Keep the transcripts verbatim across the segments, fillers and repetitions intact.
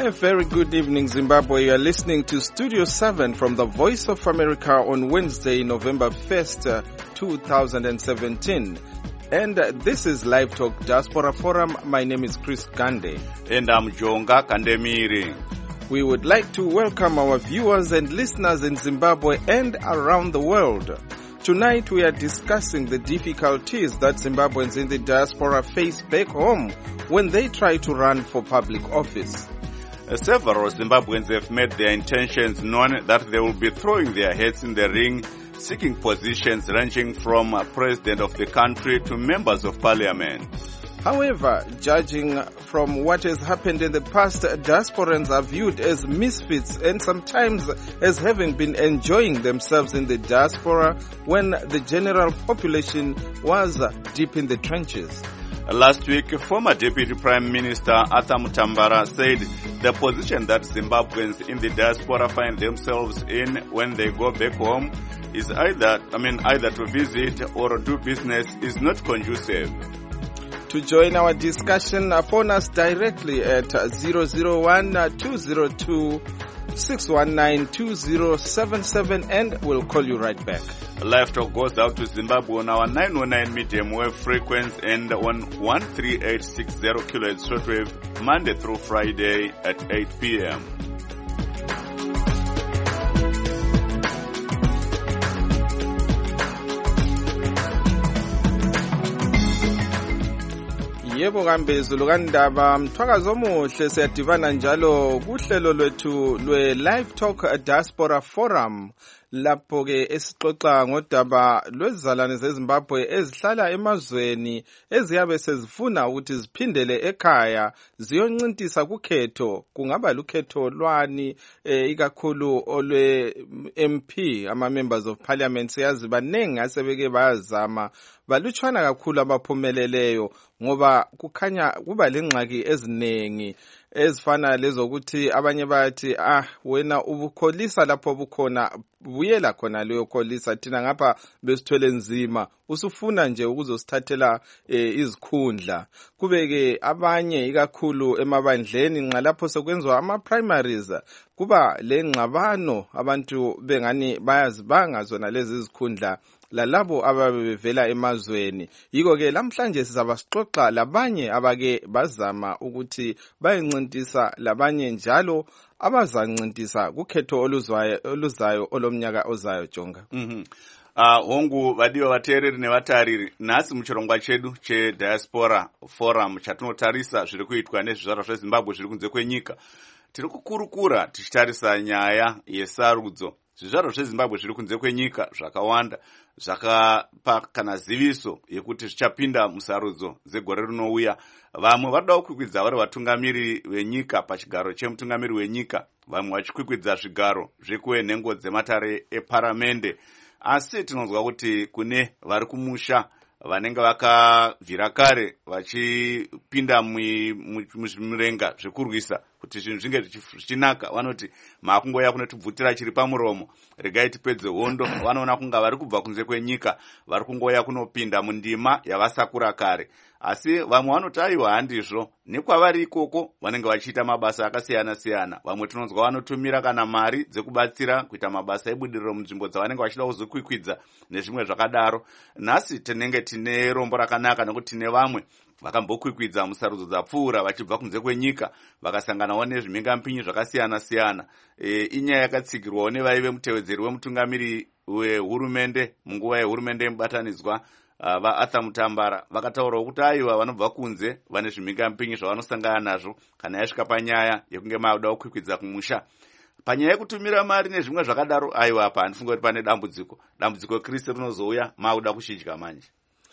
A very good evening, Zimbabwe. You are listening to Studio seven from the Voice of America on Wednesday, November first, uh, two thousand seventeen. And uh, this is Live Talk Diaspora Forum. My name is Chris Gande. And I'm Jonga Kandemiri. We would like to welcome our viewers and listeners in Zimbabwe and around the world. Tonight we are discussing the difficulties that Zimbabweans in the diaspora face back home when they try to run for public office. Uh, several Zimbabweans have made their intentions known that they will be throwing their heads in the ring, seeking positions ranging from uh, president of the country to members of parliament. However, judging from what has happened in the past, diasporans are viewed as misfits and sometimes as having been enjoying themselves in the diaspora when the general population was deep in the trenches. Last week, former Deputy Prime Minister Arthur Mutambara said the position that Zimbabweans in the diaspora find themselves in when they go back home is either, I mean, either to visit or do business is not conducive. To join our discussion, phone us directly at zero zero one, two zero two, six one nine, two zero seven seven and we'll call you right back. Live Talk goes out to Zimbabwe on our nine oh nine medium wave frequency and on one three eight six zero kilohertz shortwave Monday through Friday at eight p.m. Yebo kambe Zulu kandaba mthwakazi omuhle siyadivana njalo kuhlelo lwethu lwe Live Talk Diaspora Forum lapho ke esixoxa ngodaba lwezizalwane zeZimbabwe ezihlala emazweni eziyabe sezifuna ukuthi ziphindele ekhaya ziyoncintisa kukhetho kungaba lukhetho lwani eh, ikakhulu olwe M P ama members of parliament siyazi banengi asebeke bayazama balutshwana kakhulu abaphumeleleyo ngoba kukhanya kuba lengxaki ezinengi ezifana lezokuthi abanye bayathi ah wena ubukholisa lapho bukhona buyela khona leyo kholisa thina ngapha besithwele nzima usufuna nje ukuzosithathela eh, izikhundla kubeke abanye ikakhulu emabandleni nxa lapho sekwenzwa ama primaries kuba lengxabano abantu bengani bayazibanga zona lezi izikhundla lalabo ababevela emazweni yiko ke lamhlanje sizaba sixoxa labanye abake bazama ukuthi bayincintisa labanye njalo abazancintisa kukhetho oluzwayo oluzayo olomnyaka ozayo Jonga. Mhm. Ah uh, hongu vadiwa vateereri nevatariri nasi muchirongwa chedu che Diaspora Forum chatinotarisa zviri kuitwa nezvizvarwa zveZimbabwe zviri kunze kwenyika. Tiri kukurukura tichitarisa nyaya yesarudzo. Zvizvarwa zveZimbabwe zviri kunze kwenyika zvakawanda zvakapa kana ziviso yekuti zvichapinda musarudzo dzegore rinouya. Vamwe vanoda kukwikwidza vari vatungamiri venyika pachigaro chemutungamiri wenyika, vamwe vachikwikwidza zvigaro zvekuenhengo dzematare eparamende. Asi tinonzwa kuti kune vari kumusha vanenge vakabvira kare vachipinda muzvimurenga zvekurwisa kuti zvinhu zvinge zvichinaka vanoti makungoya kunotibvutira chiri pamuromo regai tipedze hondo. Vanoona kunga vari kubva kunze kwenyika vari kungoya kunopinda mundima yavasakura kare. Asi vamwe vanoti aiwa handizvo, nekwavari ikoko vanenge vachiita mabasa akasiyana siyana. Vamwe tinonzwa vanotumira kana mari dzekubatsira kuita mabasa ebudiriro munzvimbo dzavanenge vachida kuzokwikwidza nezvimwe zvakadaro. Nhasi tinenge tine rombo rakanaka nekuti tine vamwe vakambokwikwidza musarudzo dzapfuura vachibva kunze kwenyika vakasanganawo nezvimhingampinyi zvakasiyana siyana. E, inyaya yakatsigirwawo nevaive mutevedzeri wemutungamiri wehurumende munguva yehurumende yemubatanidzwa Uh, vaArthur Mutambara vakataurawo kuti aiwa vanobva kunze vane zvimhingampinyi zvavanosangana nazvo kana yasvika panyaya yekunge mauda kukwikwidza kumusha. Panyaya yekutumira mari nezvimwe zvakadaro aiwa apa handifunga kuti pane dambudziko. Dambudziko Kristu rinozouya mauda kuchidya manje.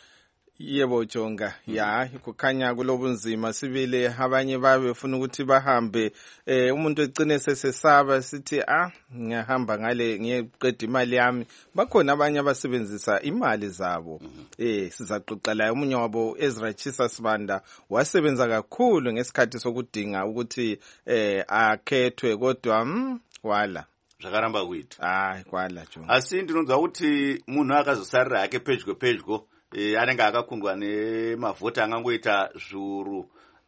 Yebo Jonga, ya kukhanya kulobunzima sibile abanye babefuna ukuthi bahambe eh umuntu ecine sesesaba sithi ah ngiyahamba ngale ngiyeqeda imali yami. Bakhona abanye abasebenzisa imali zabo. Eh sizaxoxa la umunye wabo Ezra Chisa Sibanda wasebenza kakhulu ngesikhathi sokudinga ukuthi eh akhethwe kodwa mm, wala zvakaramba kuita. Ah kwala Jonga. Asi ndinonzwa kuti munhu akazosarira yake pedyo pedyo E, anenge akakundwa nemavhota angangoita zviuru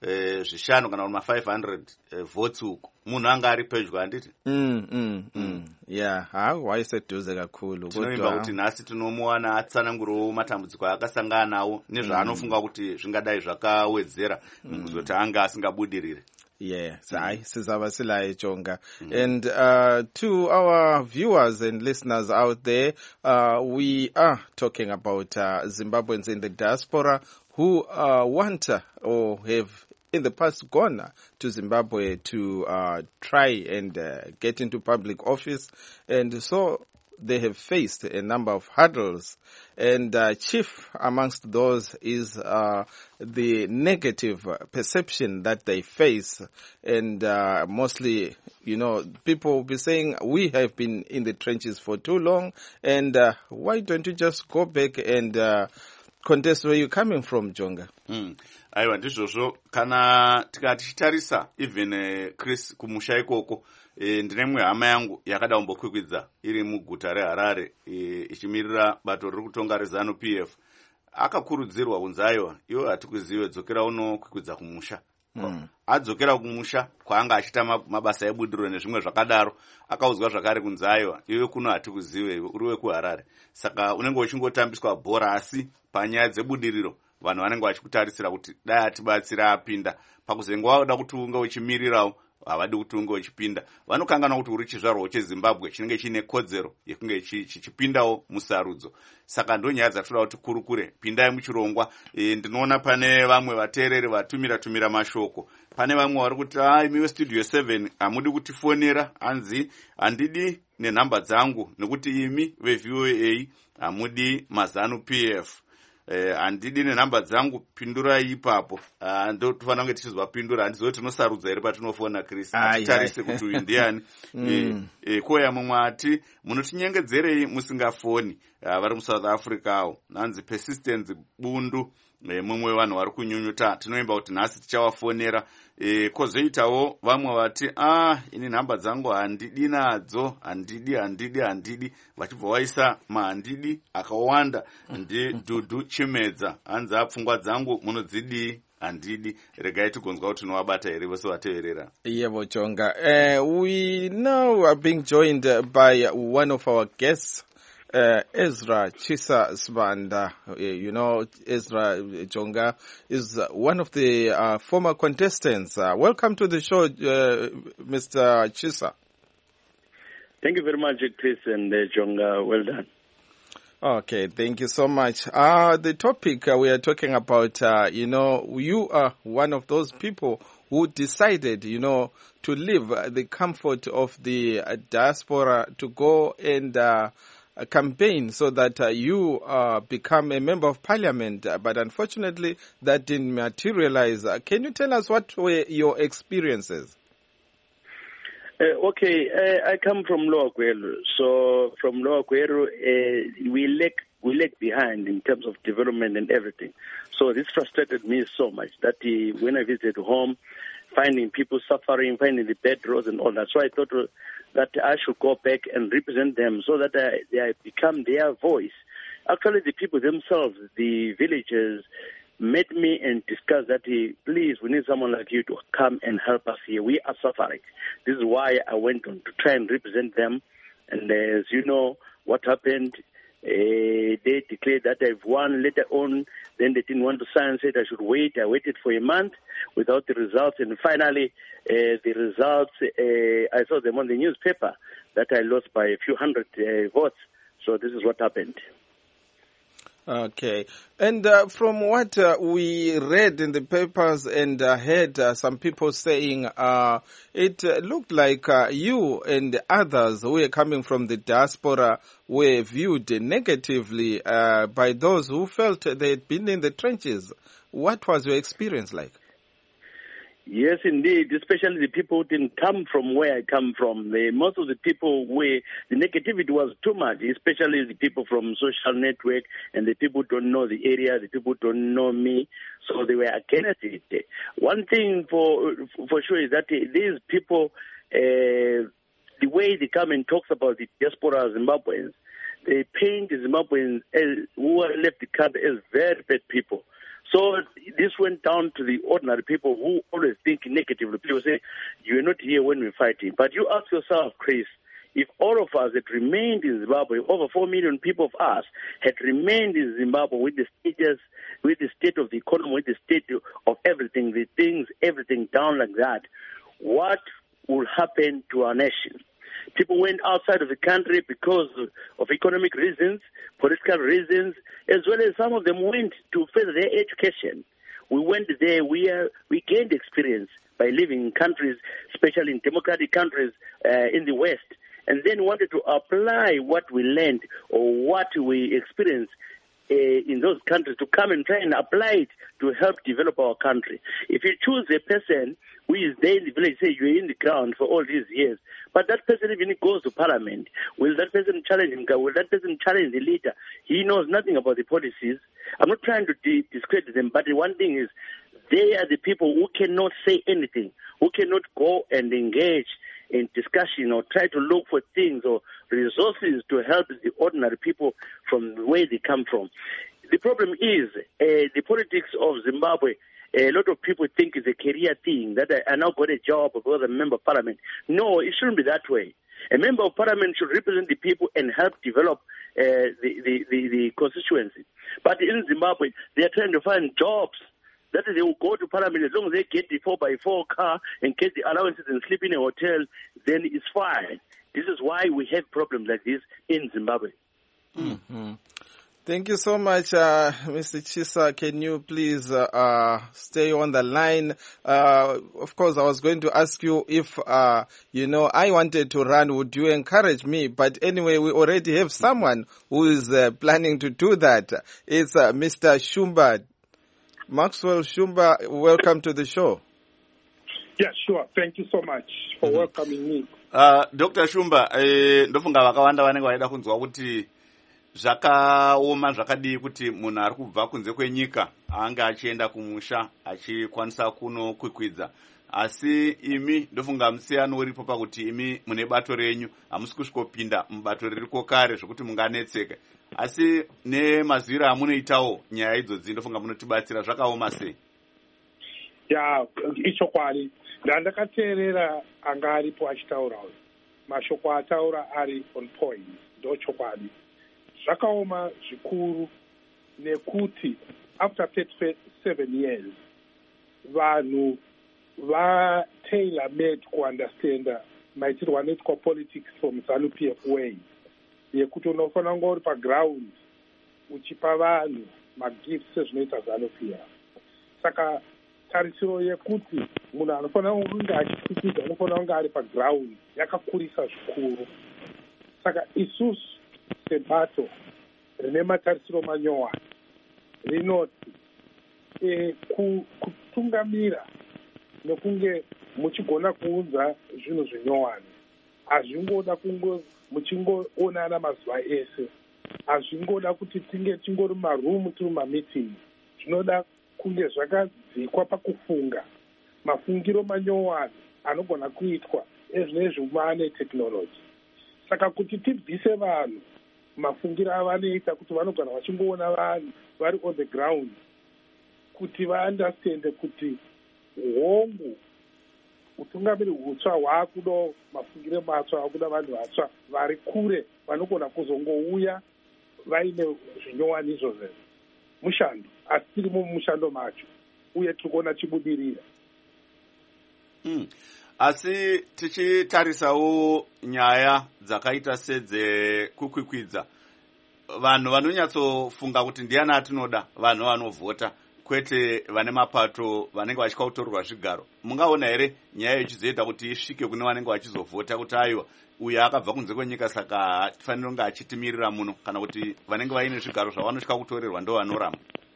eh, zvishanu kana kuti ma-five hundred eh, votes uku munhu anga ari pedyo handiti mm, mm, mm. yeah ha waiseduze kakhulu tinoimba kuti nhasi tinomuwana atsanangurowo matambudziko akasangana nawo nezvaanofunga kuti zvingadai zvakawedzera mukuzoti anga asingabudirire. Yeah, sai sizaba silaye Jonga. And uh, to our viewers and listeners out there, uh, we are talking about uh, Zimbabweans in the diaspora who uh, want uh, or have in the past gone to Zimbabwe to uh, try and uh, get into public office, and so they have faced a number of hurdles, and uh, chief amongst those is uh, the negative perception that they face, and uh, mostly, you know, people will be saying, we have been in the trenches for too long, and uh, why don't you just go back and uh, contest where you're coming from, Jonga? Mm. Aiwa ndizvozvo kana tikatichitarisa even uh, Chris kumusha ikoko e, ndine mwe hama yangu yakada kumbokwikwidza iri muguta reHarare e, ichimirira bato riri kutonga reZanu P F akakurudzirwa kunzi aiwa iwo hatikuzive dzokera uno kwikwidza kumusha. Mm. Adzokera kumusha kwaanga achita mabasa ebudiro nezvimwe zvakadaro akaudzwa zvakare kunzi aiwa iwe kuno hatikuzive uri wekuHarare saka unenge uchingotambiswa bhora asi panyaya dzebudiriro vanhu vanenge vachikutarisira kuti dai atibatsira apinda pakuzenga wada kuti unge uchimirirawo havadi kuti unge uchipinda vanokangana kuti uri chizvarwa cheZimbabwe chinenge chine kodzero yekunge chichipindawo musarudzo saka ndonyaya dzatoda kuti kurukure pindai muchirongwa. E, ndinoona pane vamwe vateereri vatumira tumira mashoko pane vamwe vari kuti ai miwe studio seven hamudi kutifonera hanzi handidi nenhamba dzangu nekuti imi veV O A hamudi maZanu P F handidi eh, nenhamba dzangu pindurai ipapo. Uh, ndo tofanira kunge tichizvapindura handizoti tinosarudza here patinofona Chris atitarise kuti uyu ndiani. mm. e, e, koya mumwe ati munotinyengedzerei musingafoni uh, vari muSouth Africa awo nanzi persistence bundu. E, mumwe vanhu vari kunyunyuta tinoimba kuti nhasi tichawafonera. E, kozoitawo vamwe vati ah ini nhamba dzangu handidi nadzo handidi handidi handidi vachibva waisa mahandidi akawanda ndi Dudu Chimedza hanzi apfungwa dzangu munodzidi handidi regai tigonzwa kuti tinovabata here vose vateerera. Yebo Jonga. Uh, we now are being joined by one of our guests, Uh, Ezra Chisa Sibanda. Uh, you know, Ezra Jonga is uh, one of the uh, former contestants. Uh, welcome to the show, uh, Mister Chisa. Thank you very much, Chris and uh, Jonga. Well done. Okay, thank you so much. Uh, the topic uh, we are talking about, uh, you know, you are one of those people who decided, you know, to leave uh, the comfort of the uh, diaspora to go and uh, a campaign so that uh, you uh, become a member of parliament, uh, but unfortunately that didn't materialize. Uh, can you tell us what were your experiences? Uh, okay, uh, I come from Lower Gweru. So from Lower Gweru, uh, we lag we lag behind in terms of development and everything. So this frustrated me so much that uh, when I visited home, finding people suffering, finding the bad roads and all that. So I thought uh, that I should go back and represent them so that I, I become their voice. Actually, the people themselves, the villagers, met me and discussed that, uh, please, we need someone like you to come and help us here. We are suffering. This is why I went on to try and represent them. And uh, as you know, what happened, uh, they declared that I've won. Later on, then they didn't want to sign, said I should wait. I waited for a month without the results. And finally, uh, the results, uh, I saw them on the newspaper that I lost by a few hundred uh, votes. So this is what happened. Okay. And uh, from what uh, we read in the papers and uh, heard uh, some people saying, uh, it uh, looked like uh, you and others who were coming from the diaspora were viewed negatively uh, by those who felt they had been in the trenches. What was your experience like? Yes, indeed, especially the people who didn't come from where I come from. The, most of the people where the negativity was too much, especially the people from social network and the people who don't know the area, the people who don't know me, so they were against it. One thing for for sure is that these people, uh, the way they come and talk about the diaspora Zimbabweans, they paint the Zimbabweans as, who are left the country as very bad people. So this this went down to the ordinary people who always think negatively. People say, you're not here when we're fighting. But you ask yourself, Chris, if all of us had remained in Zimbabwe, over four million people of us had remained in Zimbabwe with the status, with the state of the economy, with the state of everything, the things, everything down like that, what will happen to our nation? People went outside of the country because of economic reasons, political reasons, as well as some of them went to further their education. We went there, we, uh, we gained experience by living in countries, especially in democratic countries uh, in the West, and then wanted to apply what we learned or what we experienced uh, in those countries to come and try and apply it to help develop our country. If you choose a person who is there in the village, say you're in the ground for all these years, but that person even goes to parliament, will that person challenge him? Will that person challenge the leader? He knows nothing about the policies. I'm not trying to de- discredit them, but the one thing is they are the people who cannot say anything, who cannot go and engage in discussion or try to look for things or resources to help the ordinary people from where they come from. The problem is uh, the politics of Zimbabwe. A lot of people think it's a career thing, that I, I now got a job because I'm a member of parliament. No, it shouldn't be that way. A member of parliament should represent the people and help develop uh, the, the, the, the constituency. But in Zimbabwe, they are trying to find jobs. That is, they will go to parliament as long as they get the four by four car and get the allowances and sleep in a hotel, then it's fine. This is why we have problems like this in Zimbabwe. Mm-hmm. Thank you so much, uh, Mister Chisa. Can you please uh, uh, stay on the line? Uh, of course, I was going to ask you if, uh, you know, I wanted to run, would you encourage me? But anyway, we already have someone who is uh, planning to do that. It's uh, Mister Shumba. Maxwell Shumba, welcome to the show. Yeah, sure. Thank you so much for mm-hmm. welcoming me. Uh, Doctor Shumba, eh, ndofunga vakawanda vanenge vaida kunzwa kuti zvakaoma zvakadii kuti munhu ari kubva kunze kwenyika anga achienda kumusha achikwanisa kunokwikwidza, asi imi ndofunga musiyano uripo pakuti imi mune bato renyu hamusi kusvikopinda mubato ririko kare zvokuti munganetseka, asi nemaziviro amunoitawo nyaya idzodzi ndofunga munotibatsira. Zvakaoma sei? Ya, ichokwadi. Ndandakateerera anga aripo achitaura mashoko ataura ari on point, ndo chokwadi. Zvakaoma zvikuru nekuti after thirty-seven years vanhu va tailor made ku understand maitirwo anoitwa politics from ZANU-P F way, yekuti unofanira kunge uri paground uchipa vanhu magifts sezvinoita ZANU-P F. Saka tarisiro yekuti munhu anofanira kunge achitsikidza anofanira kunge ari paground yakakurisa zvikuru. Saka isusu sebato rine matarisiro manyowani rinoti e, kutungamira nekunge muchigona kuunza zvinhu zvinyowani hazvingoda kunge muchingoonana mazuva ese, hazvingoda kuti tinge tingori mumarumu tiri mumameeting. Zvinoda kunge zvakadzikwa pakufunga mafungiro manyowani anogona kuitwa ezvinezvi maane technology. Saka kuti tibvise vanhu mafungiro avanoita kuti vanogona vachingoona vanhu vari on the ground, kuti vaandastende kuti hongu utungamiri hutsva hwaakuda mafungiro matsva, hwakuda vanhu vatsva vari kure vanogona kuzongouya vaine zvinyowani izvozvo. Mushando asi tirimo mumushando macho uye tiri kuona chibudirira. Mm. Asi tichitarisawo nyaya dzakaita sedzekukwikwidza, vanhu vanonyatsofunga kuti ndiani atinoda, vanhu vanovhota kwete vane mapato vanenge vachikautorerwa zvigaro. Mungaona here nyaya ichizoita kuti isvike kune vanenge vachizovhota kuti aiwa uyo akabva kunze kwenyika saka tifanira kunge achitimirira muno, kana kuti vanenge vaine zvigaro zvavanotya kutorerwa ndo vanoramba?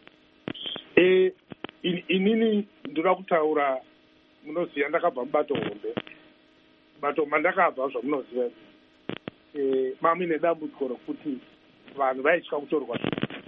E, in, inini ndoda kutaura, munoziva ndakabva mubato hombe, bato mandakabva zvamunoziva e, mamine dambudziko rokuti vanhu vaitya kutorwa.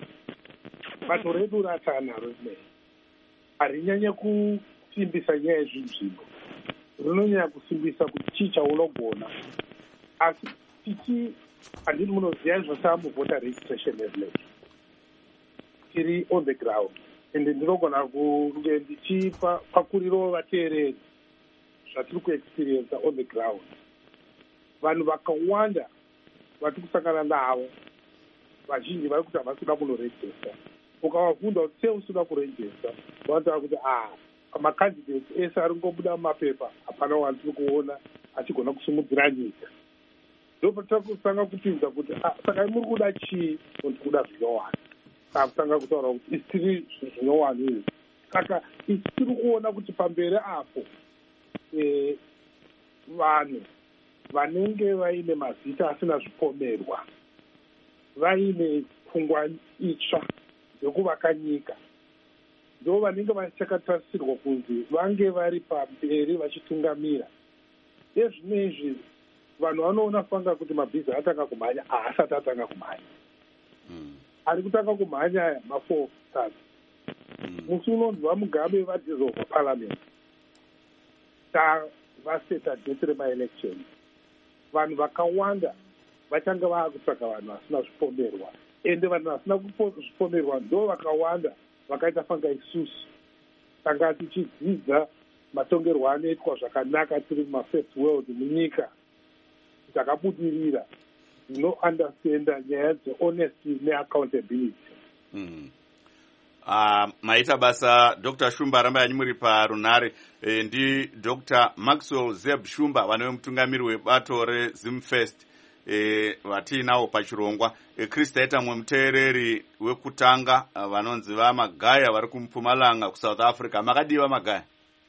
Bato redu ratanaro rinei harinyanye kusimbisa nyaya yezvinzvimbo, rinonyanya kusimbisa kuti chii chaunogona. Asi tichi handiti munoziva zvasava muvota registration level, tiri on the ground. ende ndinogona kunge ndichipa pakuriro vateereri zvatiri kuexperience on the ground. Vanhu vakawanda vatiri kusangana navo vazhinji vari kuti havasi kuda kunorejista. Ukavabvunza kuti sei usina kurejista, vanotaura kuti ah macandidates ese ari kungobuda mumapepa hapana wandiri kuona achigona kusimudzira nyika. Ndopatiri kutanga kupinza kuti saka muri kuda chii? Kuti kuda zvinowani. Saka kutanga kutaura kuti isi tiri zvinowani izvi. Saka isi tiri kuona kuti pamberi apo vanhu vanenge vaine mazita asina zvipomerwa, vaine pfungwa itsva dzekuvaka nyika, ndo vanenge vachakatasirwa kunzi vange vari pamberi vachitungamira. Ezvinezvi vanhu vanoona fanga kuti mabhizi atanga kumhanya, haasati atanga kumhanya. Mm. Ari kutanga kumhanya ma-four stars. Mm. Musi unonzwa Mugabe vadissolva parliament. Ta vaseta date rema-election. Vanhu vakawanda vachanga vaakutsvaga vanhu vasina zvipomerwa. Ende vanhu vasina zvipomerwa ndo vakawanda vakaita fanga isusu. Tanga tichidzidza matongerwo anoitwa zvakanaka tiri muma-first world munyika. Takabudirira. No understanda nyaya dzehonesty neaccountability. Mm. Uh, maita basa Doctor Shumba ramba yanyu muri parunare e, ndi Doctor Maxwell Zeb Shumba vanowe mutungamiri webato reZimfest e, vatinawo pachirongwa e, Krista eta mwe muteereri wekutanga vanonzi vaMagaya vari kuMpumalanga kuSouth Africa. Makadiwa Magaya?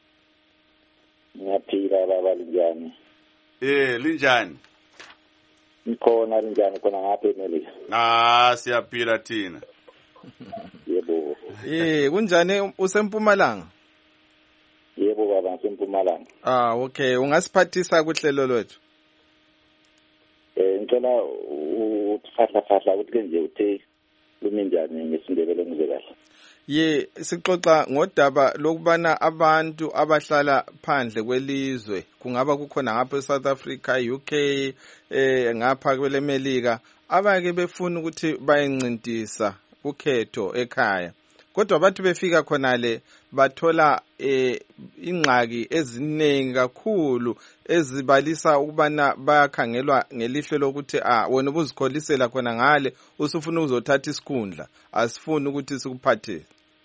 Nyapira baba linjani? Eh, linjani? Nkona linjani kona ngapi Melika? Ah, siyapila thina. Yebo. Eh, kunjani useMpumalanga? Yebo baba useMpumalanga. Ah, okay. Ungasiphathisa kuhlelo lwethu? Eh, ngicela uthahla thahla ukuthi nje uthe luminjani ngesindebele ngizekahle. Ye, sixoxa ngodaba lokubana abantu abahlala phandle kwelizwe kungaba kukhona ngapha eSouth Africa, U K, eh ngapha kwelemelika abake befuna ukuthi bayencintisa ukhetho ekhaya. Kodwa bathi befika khona le bathola eh ingxaki eziningi kakhulu ezibalisa ukubana bayakhangelwa ngelihlo lokuthi ah wena ubuzikholisela khona ngale usufuna uzothatha isikhundla asifuni ukuthi sikuphathise.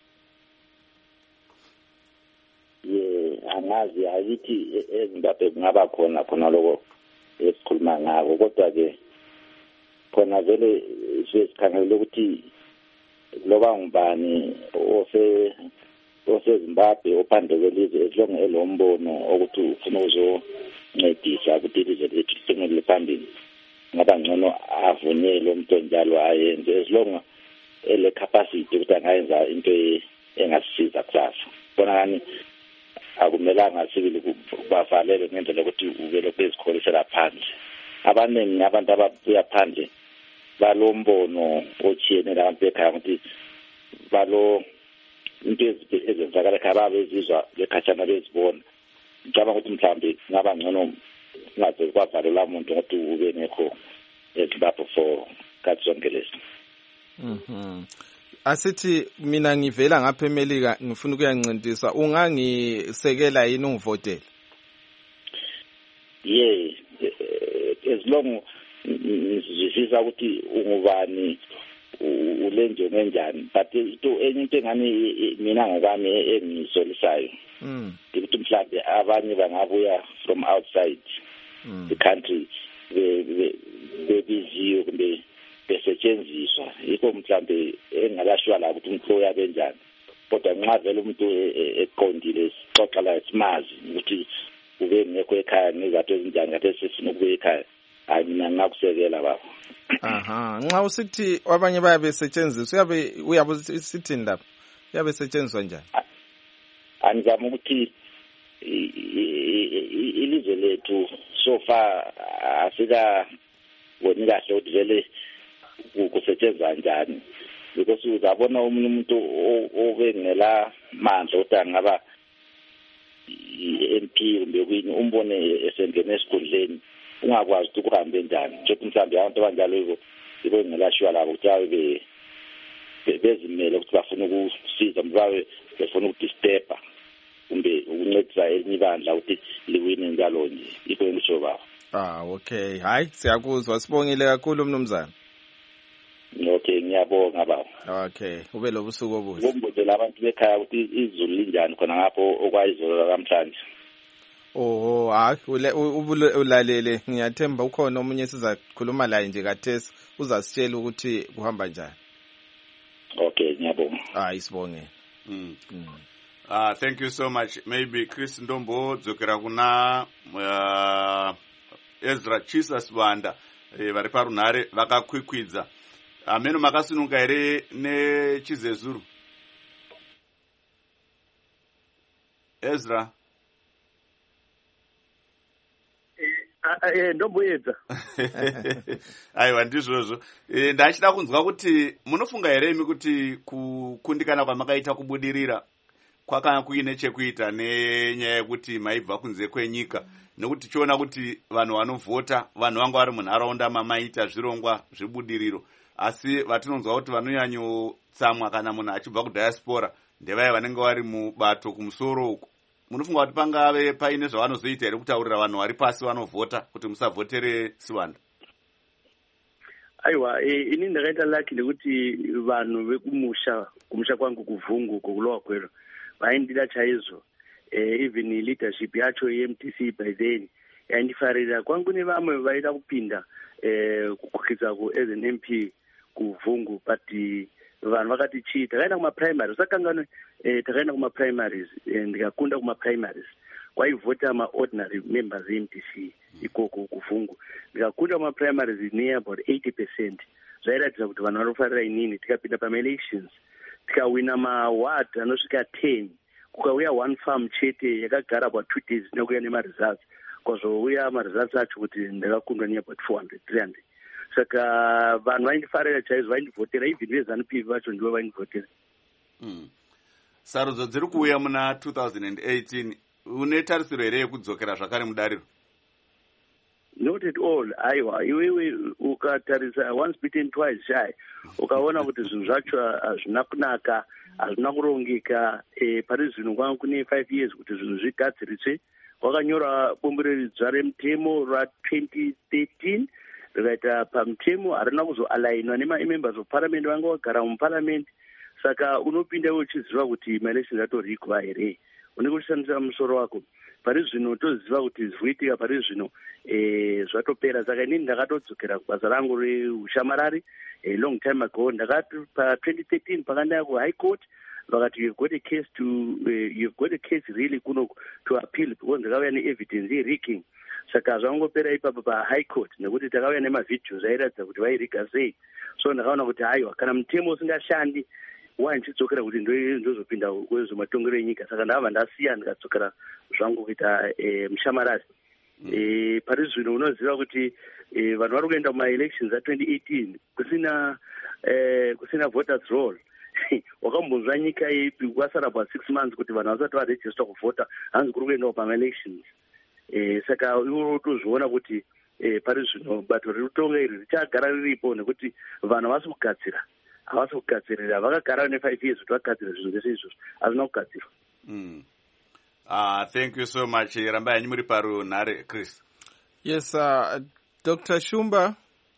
Ye angazi ayithi eZimbabwe kungaba khona khona lokho esikhuluma ngako, kodwa ke khona vele sesikhangela ukuthi loba ngubani ose oseZimbabwe ophandle kwelizwe esilonge elombono ukuthi ufuna uzoncedisa ukuthi ilizwe lethu lifinyelele phambili, ngaba ngcono avunyelwe umuntu njalo ayenze esilonge ele capacity ukuthi angayenza into engasisiza kusasa. Bona kani akumelanga sibili kubavalele ngendlela ukuthi uvele bezikholisela phandle. Abaningi abantu ababuya phandle balombono ochiyene labantu bekhaya ukuthi balo into ezenzakala ekhaya babezizwa bekhathana bezibona. Ngicabanga ukuthi mhlawumbe ngaba ngcono ngaze kwavalelwa umuntu ukuthi ube nekho eZimbabwe for kathi zonke lesi. Mhm. Asithi mina ngivela ngapha eMelika ngifuna ukuyancintisa, ungangisekela yini ungivotela? Yeah, as long ngizizisa ukuthi ungubani ulenje ngenjani, but into enye into engani mina ngokwami engisolisayo mm ukuthi mhlawumbe abanye bangabuya from outside mm. the country bebiziwe kumbe besetshenziswa, yikho mhlawumbe engalashwa la ukuthi umhloya benjani, kodwa nxa vele umuntu eqondile xoxa la simazi ukuthi ube ngekho ekhaya ngizathu ezinjani ngathi sesifuna ukubuya ekhaya, hayi mina ngakusekela baba. Aha, nxa usithi abanye bayabe besetshenziswa uyabe uyabe sithini lapha? Uyabe besetshenziswa njani? Anizama ukuthi ilizwe lethu so far asika wona kahle ukuthi vele kusetshenzwa njani, because uzabona umuntu umuntu obengela mandla ukuthi angaba i-M P kumbe kuyini umbone esengene esikhundleni ungakwazi ukuhamba njani. Nje mhlawumbe abantu abanjalo yibo yibo ngelashwa labo ukuthi abe bezimele ukuthi bafuna ukusiza mbawe befuna ukudisturba kumbe ukuncedisa elinye ibandla ukuthi liwine njalo nje ikho ngisho baba. Ah okay, hayi siyakuzwa, sibongile kakhulu mnumzana. Okay, ngiyabonga baba. Okay, ube lobusuku obuhle. Ngombozela abantu bekhaya ukuthi izulu linjani khona ngapho okwayizolo namhlanje. Oh, hayi ulalele, ngiyathemba ukhona omunye sizakhuluma laye nje kathesi uzasitshela ukuthi kuhamba njani. Okay, ngiyabonga. Hayi sibonge. Mm. Mm. Uh, thank you so much. Maybe Chris Ndombo dzokera kuna uh, Ezra Chisasvanda eh, vari parunhare vakakwikwidza. Ameno makasununga here nechizezuru. Ezra. Eh ndomboedza. Aiwa ndizvozvo. Eh ndachida kunzwa kuti munofunga here imi kuti kukundikana kwamakaita kubudirira kwakanga kuine chekuita nenyaya yekuti maibva kunze kwenyika, nekuti tichiona kuti vanhu vanovhota vanhu vanga vari munharaunda mamaita zvirongwa zvebudiriro, asi vatinonzwa kuti vanonyanyotsamwa kana munhu achibva kudiaspora ndevaya vanenge vari mubato kumusoro uku. Munofunga kuti pangave paine zvavanozoita here kutaurira vanhu vari pasi vanovhota kuti musavhotere Sibanda? Aiwa, ini ndakaita lucky ndekuti vanhu vekumusha kumusha kwangu kuvhungu kulowa kwero vaindida chaizvo. Eh, even leadership yacho ye-M T C by then yandifarira kwangu nevamwe vaida kupinda eh kukwikidza ku as an M P kuvhungu, but vanhu vakati chii takaenda kuma primaries sakangano eh takaenda kuma primaries ndikakunda kuma primaries kwaivhota ma ordinary members e-M T C ikoko kuvhungu, ndikakunda kuma primaries near about eighty percent. zvairatidza kuti vanhu vanofarira inini. Tikapinda pama elections tikawina maward anosvika ten, kukauya one farm chete yakagara about two days nekuya nemaresults, kwazouya maresults acho kuti ndakakundwa near about four hundred three hundred. Saka vanhu vaindifarira chaizvo, vaindivhotera, even vezanu P V vacho ndivo vaindivhotera. Mm. Sarudzo dziri kuuya muna two thousand eighteen, une tarisiro here yekudzokera zvakare mudariro? Not at all. Aiwa, iwewe ukatarisa once bitten twice shy, ukaona kuti zvinhu zvacho hazvina kunaka, hazvina kurongeka. Eh, pari zvino kwanga kune five years kuti zvinhu zvigadziriswe. Wakanyora bomboreridzwa remutemo ra-twenty thirteen, rikaita pamutemo harina kuzoalainwa nema-members of parliament vanga vagara muparliament. Saka unopinda iwe uchiziva kuti maelection atorikwa here, une kushandisa musoro wako. Pari zvino toziva kuti zvoitika pari zvino eh zvatopera. Saka inini ndakatodzokera kubasa rangu reushamarari a long time ago. Ndakati pa twenty thirteen pakandaya ku high court vakati you've got a case to uh, you've got a case really kuno to appeal because ndakauya ne-evidence ye-rigging. Saka zvangopera ipapo pa high court nekuti takauya nemavideos airatidza kuti vairiga sei. So ndakaona kuti haiwa kana mutemo usingashandi wai ndichidzokera kuti ndozopinda kwezvematongero enyika. Saka ndabva ndasiya ndikadzokera zvangu kuita e, mushamarari. Mm. E, pari zvino unoziva kuti e, vanhu vari kuenda kuma-elections a-twenty eighteen kusina e, kusina voters roll. Wakambonzwa nyika ipi kwasara about six months kuti vanhu vasati varejista kuvhota, hanzi kuri kuendawo pama-elections. E, saka iwo tozviona kuti e, pari zvino bato rekutonga iri richagara riripo nekuti vanhu havasi kugadzira havasi kugadzirira. Vakagara ne-five years kuti vagadzire zvinhu zvese izvozvo hazvina kugadzirwa. Mm. Uh, thank you so much. Ramba yanyu muri parunhare, Chris. Yes, uh, Doctor Shumba.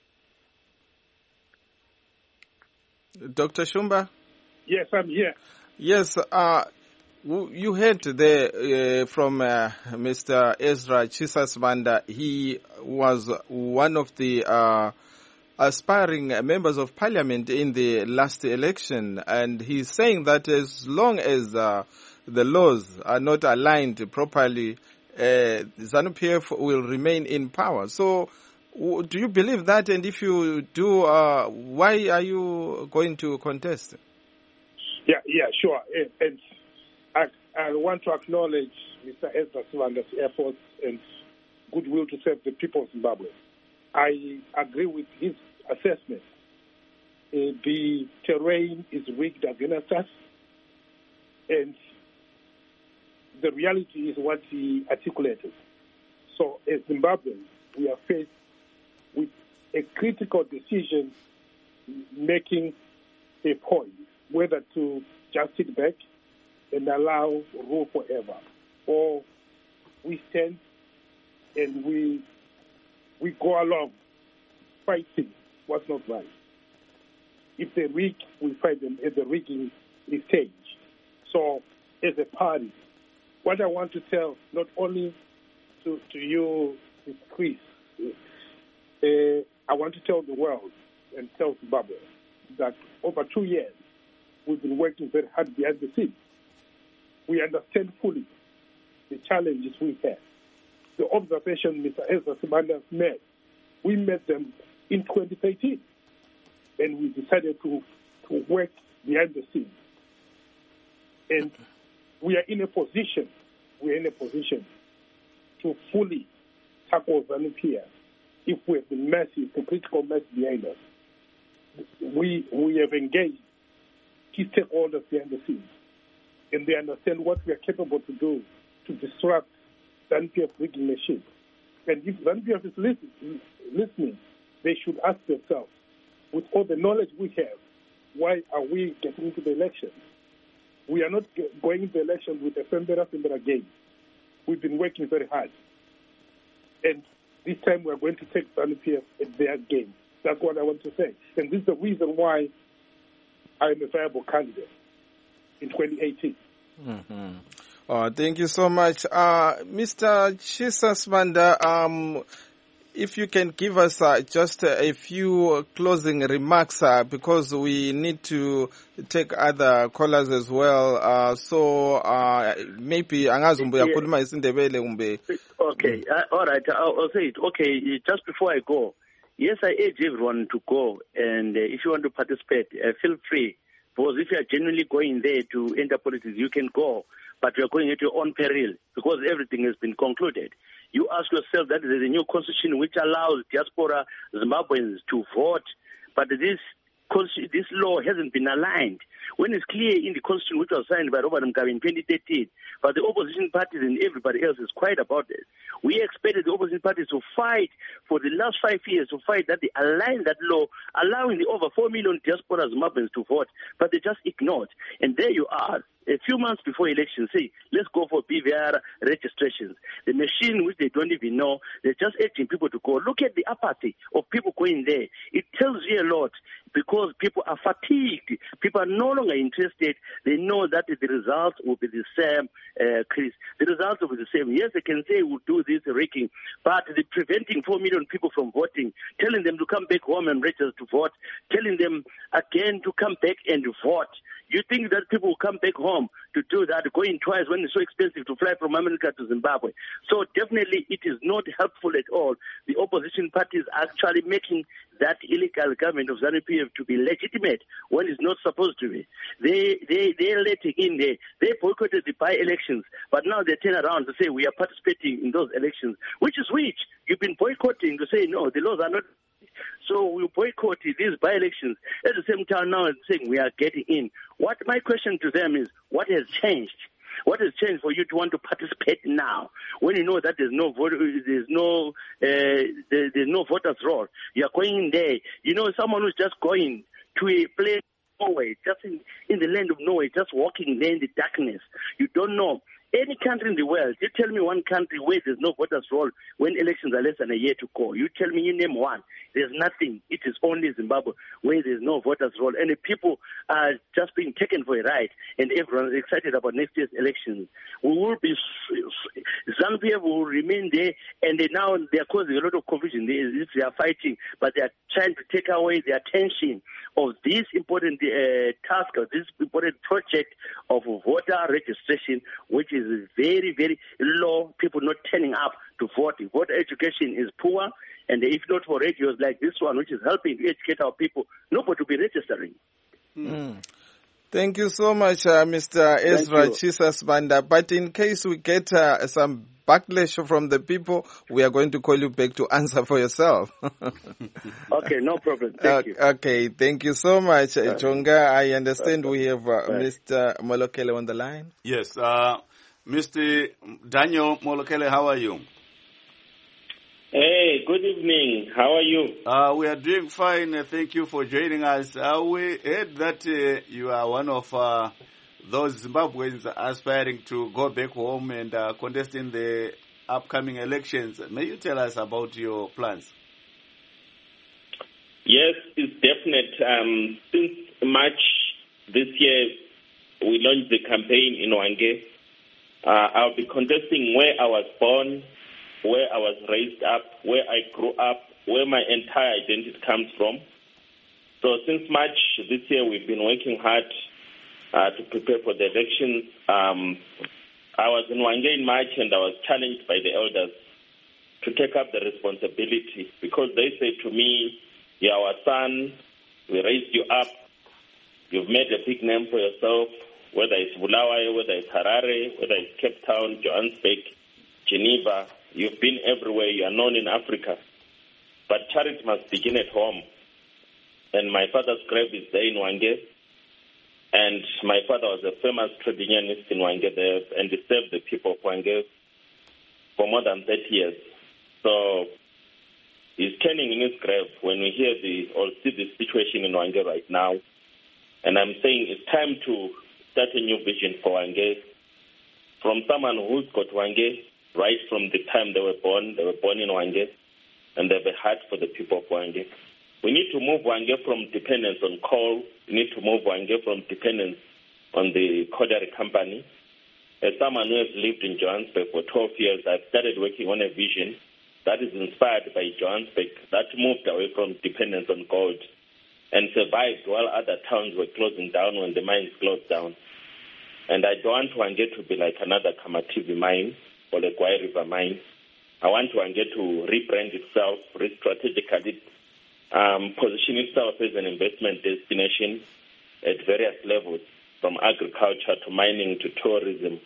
Doctor Shumba? Yes, I'm here. Yes, uh, you heard there uh, from uh, Mister Ezra Chisasvanda. He was one of the uh, aspiring members of parliament in the last election, and he's saying that as long as uh, the laws are not aligned properly, uh, ZANU-P F will remain in power. So w- do you believe that? And if you do, uh, why are you going to contest? Yeah, yeah, sure. And, and I, I want to acknowledge Mister Ezra Sivanda's efforts and goodwill to serve the people of Zimbabwe. I agree with his assessment. Uh, the terrain is rigged against us, and the reality is what he articulated. So as Zimbabweans, we are faced with a critical decision making a point whether to just sit back and allow rule forever, or we stand and we we go along fighting what's not right. If they rig, we fight them at the rigging stage. So, as a party, what I want to tell, not only to, to you, Chris, uh, I want to tell the world and tell Zimbabwe that over two years, we've been working very hard behind the scenes. We understand fully the challenges we have. The observation Mister Ezra Sibanda made, we met them in twenty thirteen, and we decided to, to work behind the scenes. And we are in a position, we are in a position to fully tackle ZANU-P F if we have the massive, the critical mass behind us. We, we have engaged key stakeholders behind the scenes, and they understand what we are capable to do to disrupt ZANU-P F rigging machine. And if ZANU-P F is listen, listening, they should ask themselves, with all the knowledge we have, why are we getting into the election? We are not going into the election with a Fembera Fembera game. We've been working very hard. And this time we are going to take ZANU-P F at their game. That's what I want to say. And this is the reason why I am a viable candidate in twenty eighteen. Mm-hmm. Oh, thank you so much. Uh, Mister Chisa Sibanda, um, if you can give us uh, just a few closing remarks, uh, because we need to take other callers as well. Uh, so uh, maybe angazumbu yakhuluma isindebele umbe. Okay, uh, all right. I'll, I'll say it. Okay, just before I go, yes, I urge everyone to go, and uh, if you want to participate, uh, feel free. Because if you are genuinely going there to enter politics, you can go, but you are going at your own peril because everything has been concluded. You ask yourself that there is a new constitution which allows diaspora Zimbabweans to vote, but this this law hasn't been aligned. When it's clear in the constitution which was signed by Robert Mugabe in twenty thirteen, but the opposition parties and everybody else is quiet about it. We expected the opposition parties to fight for the last five years to fight that they align that law, allowing the over four million diaspora Zimbabweans to vote, but they just ignored. And there you are, a few months before elections, say, let's go for B V R registrations. The machine which they don't even know, they're just urging people to go. Look at the apathy of people going there. It tells you a lot because people are fatigued. People are no longer interested. They know that the results will be the same, uh, Chris. The results will be the same. Yes, they can say we'll do this rigging, but the preventing four million people from voting, telling them to come back home and register to vote, telling them again to come back and vote. You think that people will come back home to do that, going twice when it's so expensive to fly from America to Zimbabwe? So definitely it is not helpful at all. The opposition parties are actually making that illegal government of ZANU-P F to be legitimate when it's not supposed to be. They, they, they're letting in there. They boycotted the by-elections, but now they turn around to say we are participating in those elections, which is which? You've been boycotting to say, no, the laws are not. So we boycott these by-elections. At the same time now saying we are getting in. What my question to them is, what has changed? What has changed for you to want to participate now when you know that there's no vote, there's no uh, there, there's no voters' roll? You are going in there. You know, someone who's just going to a place Norway, just in, in the land of Norway, just walking there in the darkness. You don't know. Any country in the world, you tell me one country where there's no voters' roll when elections are less than a year to go. You tell me, you name one. There's nothing. It is only Zimbabwe where there's no voters' roll. And the people are just being taken for a ride, and everyone is excited about next year's elections. We will be, ZANU-P F will remain there, and they now they are causing a lot of confusion. They, they are fighting, but they are trying to take away the attention of this important uh, task, or this important project of voter registration, which is very, very low, people not turning up to vote. Voter education is poor, and if not for radios like this one, which is helping to educate our people, nobody will be registering. Mm. Thank you so much, uh, Mister Ezra Chisa Sibanda. But in case we get uh, some backlash from the people, we are going to call you back to answer for yourself. Okay, no problem. Thank uh, you. Okay, thank you so much, uh, Chonga. I understand we have uh, Mister Molokele on the line. Yes, uh, Mister Daniel Molokele, how are you? Hey, good evening. How are you? Uh, we are doing fine. Uh, thank you for joining us. Uh, we heard that uh, you are one of uh, those Zimbabweans aspiring to go back home and uh, contest in the upcoming elections. May you tell us about your plans? Yes, it's definite. Um, since March this year, we launched the campaign in Hwange. Uh, I'll be contesting where I was born, where I was raised up, where I grew up, where my entire identity comes from. So since March this year, we've been working hard uh, to prepare for the elections. Um, I was in Hwange in March, and I was challenged by the elders to take up the responsibility, because they said to me, "You're our son, we raised you up, you've made a big name for yourself, whether it's Bulawayo, whether it's Harare, whether it's Cape Town, Johannesburg, Geneva, you've been everywhere, you are known in Africa. But charity must begin at home." And my father's grave is there in Hwange. And my father was a famous trade unionist in Hwange there, and he served the people of Hwange for more than thirty years. So he's turning in his grave when we hear the or see the situation in Hwange right now. And I'm saying it's time to start a new vision for Hwange. From someone who's got Hwange right from the time they were born. They were born in Hwange, and they have a heart for the people of Hwange. We need to move Hwange from dependence on coal. We need to move Hwange from dependence on the Kodari company. As someone who has lived in Johannesburg for twelve years, I've started working on a vision that is inspired by Johannesburg, that moved away from dependence on gold and survived while other towns were closing down when the mines closed down. And I don't want Hwange to be like another Kamativi mine or the Kwai River mine. I want Hwange to rebrand itself, re-strategically um, position itself as an investment destination at various levels, from agriculture to mining to tourism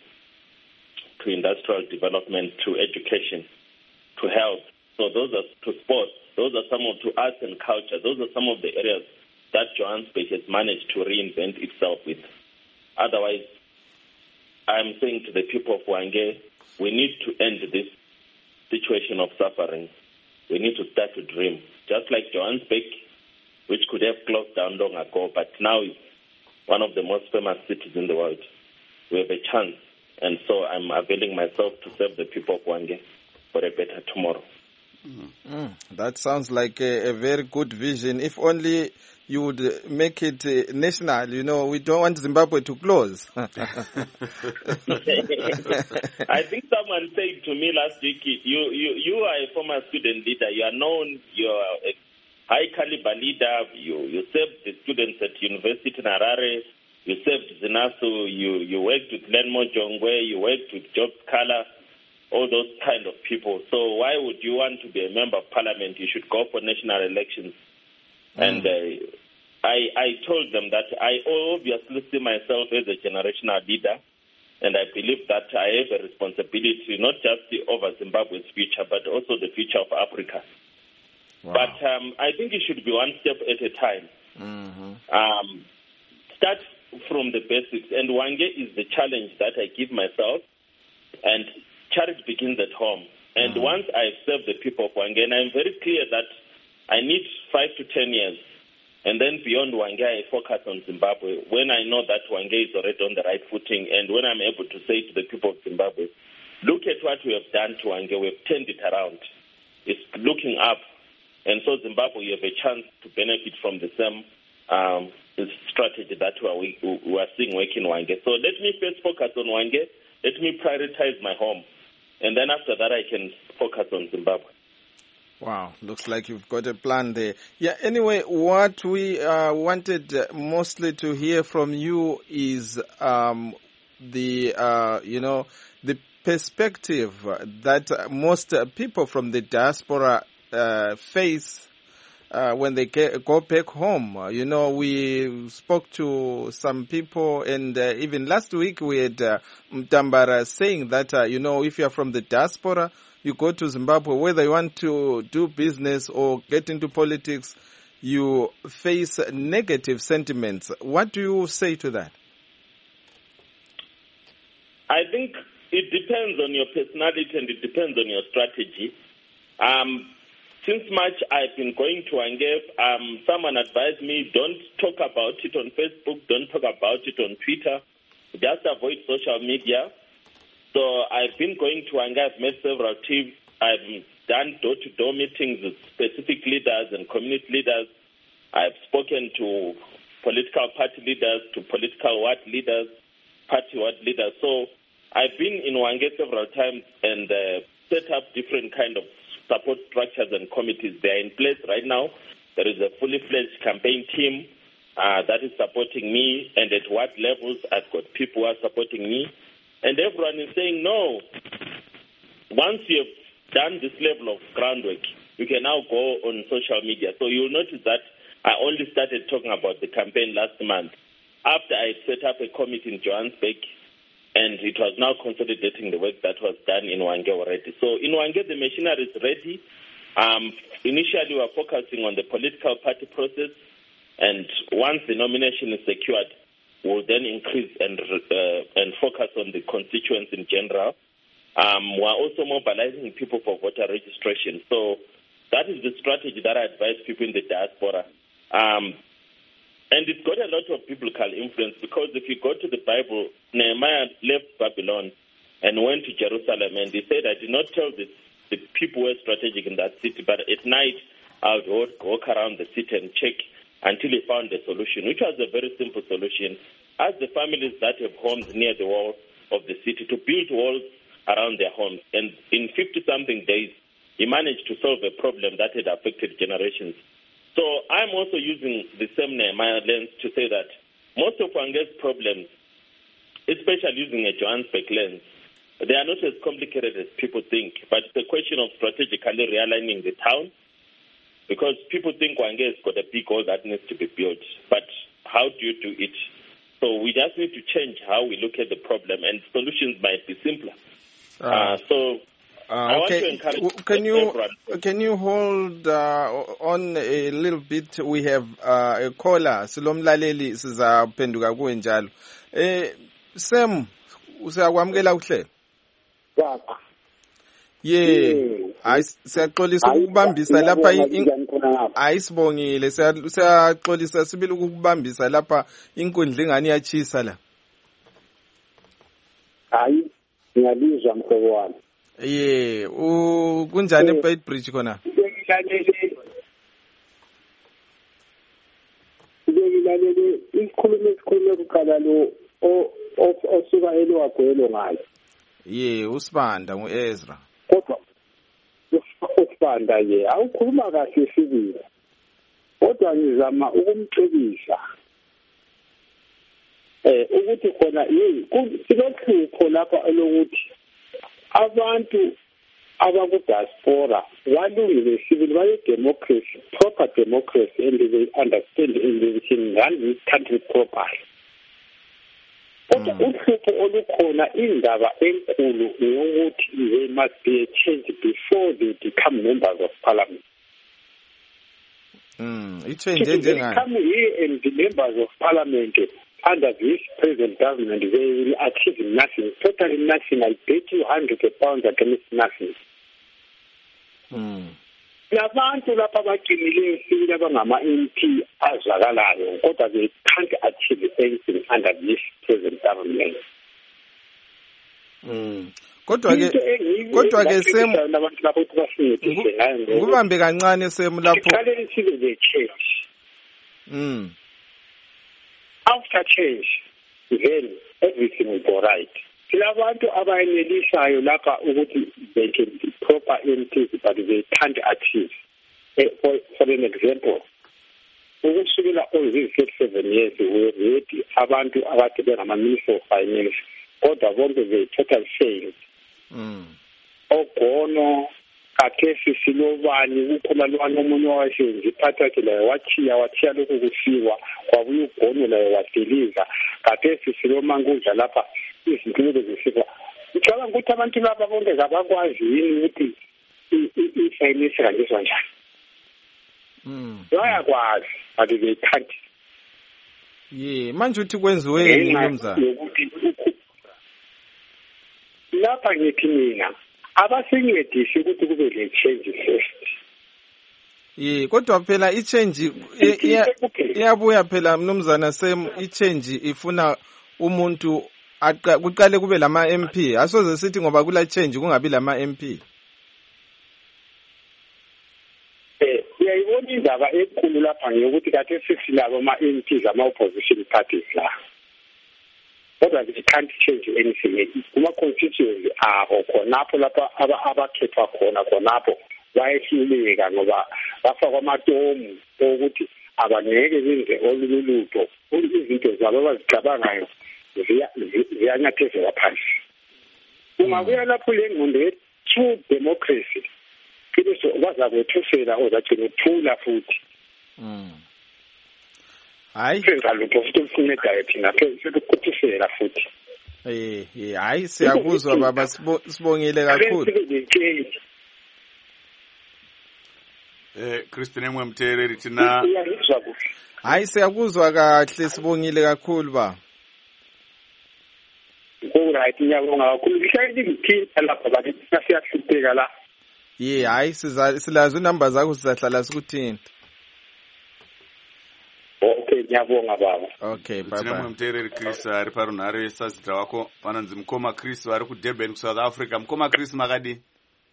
to industrial development to education to health. So those are to sports. Those are some of to arts and culture. Those are some of the areas that Johannesburg has managed to reinvent itself with. Otherwise, I'm saying to the people of Hwange, we need to end this situation of suffering. We need to start to dream. Just like Johannesburg, which could have closed down long ago, but now is one of the most famous cities in the world. We have a chance. And so I'm availing myself to serve the people of Hwange for a better tomorrow. Mm, that sounds like a, a very good vision. If only you would make it uh, national. You know, we don't want Zimbabwe to close. I think someone said to me last week, you, you, you are a former student leader. You are known, you are a high caliber leader. You, you served the students at University in Harare. You served Zinasu. You, you worked with Lenmo Jongwe. You worked with Job Kala. All those kind of people. So why would you want to be a member of parliament? You should go for national elections. Mm. And uh, I, I told them that I obviously see myself as a generational leader, and I believe that I have a responsibility not just over Zimbabwe's future, but also the future of Africa. Wow. But um, I think it should be one step at a time. Mm-hmm. Um, start from the basics, and Hwange is the challenge that I give myself, and charity begins at home. And mm. once I've served the people of Hwange, and I'm very clear that I need five to ten years, and then beyond Hwange, I focus on Zimbabwe. When I know that Hwange is already on the right footing, and when I'm able to say to the people of Zimbabwe, look at what we have done to Hwange, we've turned it around. It's looking up. And so Zimbabwe, you have a chance to benefit from the same um, strategy that we, we are seeing work in Hwange. So let me first focus on Hwange. Let me prioritize my home. And then after that, I can focus on Zimbabwe. Wow, looks like you've got a plan there. Yeah, anyway, what we uh, wanted mostly to hear from you is um, the, uh, you know, the perspective that most people from the diaspora uh, face Uh, when they get, go back home. Uh, you know, we spoke to some people, and uh, even last week we had uh, Mtambara saying that, uh, you know, if you're from the diaspora, you go to Zimbabwe, whether you want to do business or get into politics, you face negative sentiments. What do you say to that? I think it depends on your personality and it depends on your strategy. Um, since March, I've been going to Hwange. Um, someone advised me, don't talk about it on Facebook, don't talk about it on Twitter, just avoid social media. So I've been going to Hwange. I've met several teams. I've done door-to-door meetings with specific leaders and community leaders. I've spoken to political party leaders, to political ward leaders, party ward leaders. So I've been in Hwange several times and uh, set up different kind of support structures and committees. They are in place right now. There is a fully fledged campaign team uh, that is supporting me, and at what levels I've got people who are supporting me. And everyone is saying, no, once you have done this level of groundwork, you can now go on social media. So you'll notice that I only started talking about the campaign last month after I set up a committee in Johannesburg, and it was now consolidating the work that was done in Hwange already. So in Hwange, the machinery is ready. Um, initially, we were focusing on the political party process, and once the nomination is secured, we'll then increase and uh, and focus on the constituents in general. Um, we're also mobilizing people for voter registration. So that is the strategy that I advise people in the diaspora. Um, and it's got a lot of biblical influence, because if you go to the Bible, Nehemiah left Babylon and went to Jerusalem, and he said, I did not tell the, the people were strategic in that city, but at night I would walk, walk around the city and check until he found a solution, which was a very simple solution. Ask the families that have homes near the wall of the city to build walls around their homes. And in fifty-something days, he managed to solve a problem that had affected generations. So I'm also using the same Nehemiah lens to say that most of Hwange's problems, especially using a Johannesburg lens, they are not as complicated as people think, but it's a question of strategically realigning the town, because people think Hwange has got a big hole that needs to be built, but how do you do it? So we just need to change how we look at the problem, and solutions might be simpler. Uh, uh, so Uh, okay, can you can you hold uh, on a little bit? We have uh, a caller. Silomlaleli sizaphenduka kuwe njalo. Eh Sam, usakwamukela uhlelo? Baba. Yeah. Ay siyaxolisa ukubambisa lapha ayisibongile siyaxolisa sibili ukubambisa lapha inkundla ingani yachisa la. Hayi, ngiyalizwa mhlobo wami. Yeah, u kunjani eBait Bridge khona? Ngilalele ikhulumo esikhulume kuqala lo osuka eLwagwelo ngayo. Yeah, uSibanda nguEzra. Kodwa uSibanda ye awukhuluma kahle sibili. Kodwa ngizama ukumcebisa. Eh ukuthi khona yini kusilokho lapha elokuthi abantu abaku-diaspora walungile sibili baye-democracy, proper democracy, and they understand and they can run this country properly. Kodwa uhlupho olukhona indaba enkulu yokuthi they must be a change before they become members of parliament. Mm, i-change njengani? Come here and the members of parliament under this present government, they will achieve nothing, totally nothing. I bet you hundreds of pounds against nothing. Labantu lapha baqinileyo sibili abangama-M P azwakalayo kodwa they can't achieve anything under this present government. Mm. Kodwa ke kodwa ke Sem labantu lapho basincedise ngayo kubambe kancane Sem lapho. Iqale sibe le change. Mm. After change, then everything will go right. Silabantu abayenelisayo lapha ukuthi they can be proper M Ps, but they can't achieve. For, for an example, ukusukela all these six, seven years, we ready abantu abade bengama-Minister of Finance, kodwa bonke they total failed. Mm. Ogono, kakhesi silobani, kukhona lwana omunye wasenza iphatha yakhe layo wathiya wathiya lokhu kufiwa kwabuye ugono layo wadeliza kakhesi silomangudla lapha izinto zisifa. Ngicabanga ukuthi abantu laba bonke abakwazi yini ukuthi i-finance kanjiswa njani. Mm. Bayakwazi but they can't. Yeah, manje uthi kwenziweni nomzana. Lapha ngithi mina abasincedise ukuthi kube le-change first. Ye kodwa phela i-change iyabuya phela mnumzana Sam, i-change ifuna umuntu kuqale kube lama M P. Asoze sithi ngoba kula change kungabi lama M P. Eh uyayibona indaba enkulu lapha ngeyokuthi kade sisilabo ama-M Ps ama-opposition parties la. Kodwa they can't change anything. Kuma-constituency abo khonapho lapha abakhethwa khona khonapho bayehluleka ngoba bafakwa amatomu ukuthi abangeke benze olulutho. Izinto zabo abazicabangayo ziyanyathezela phansi. Ungabuya lapho le ngqondo true democracy kiso bazakwethusela ozagcina uthula futhi. Mm. Hayi senza lutho futhi usinedayo thina phela ukukhuthisela futhi. Eh eh hayi siyakuzwa baba, sibongile kakhulu. Eh Christine emwe mthereri thina hayi siyakuzwa kahle, sibongile kakhulu ba. Alright ngiyabonga kakhulu. Ngihlale ngithinta lapha bathi siyahlupheka la. Ye hayi silazi inamba zakho, sizahlala sikuthinta. Okay ngiyabonga baba. Okay bye bye. Thina emwe mthereri Chris ari parunhare sazita wako vananzi Mkoma Chris vari kuDurban kuSouth Africa. Mkoma Chris makadi?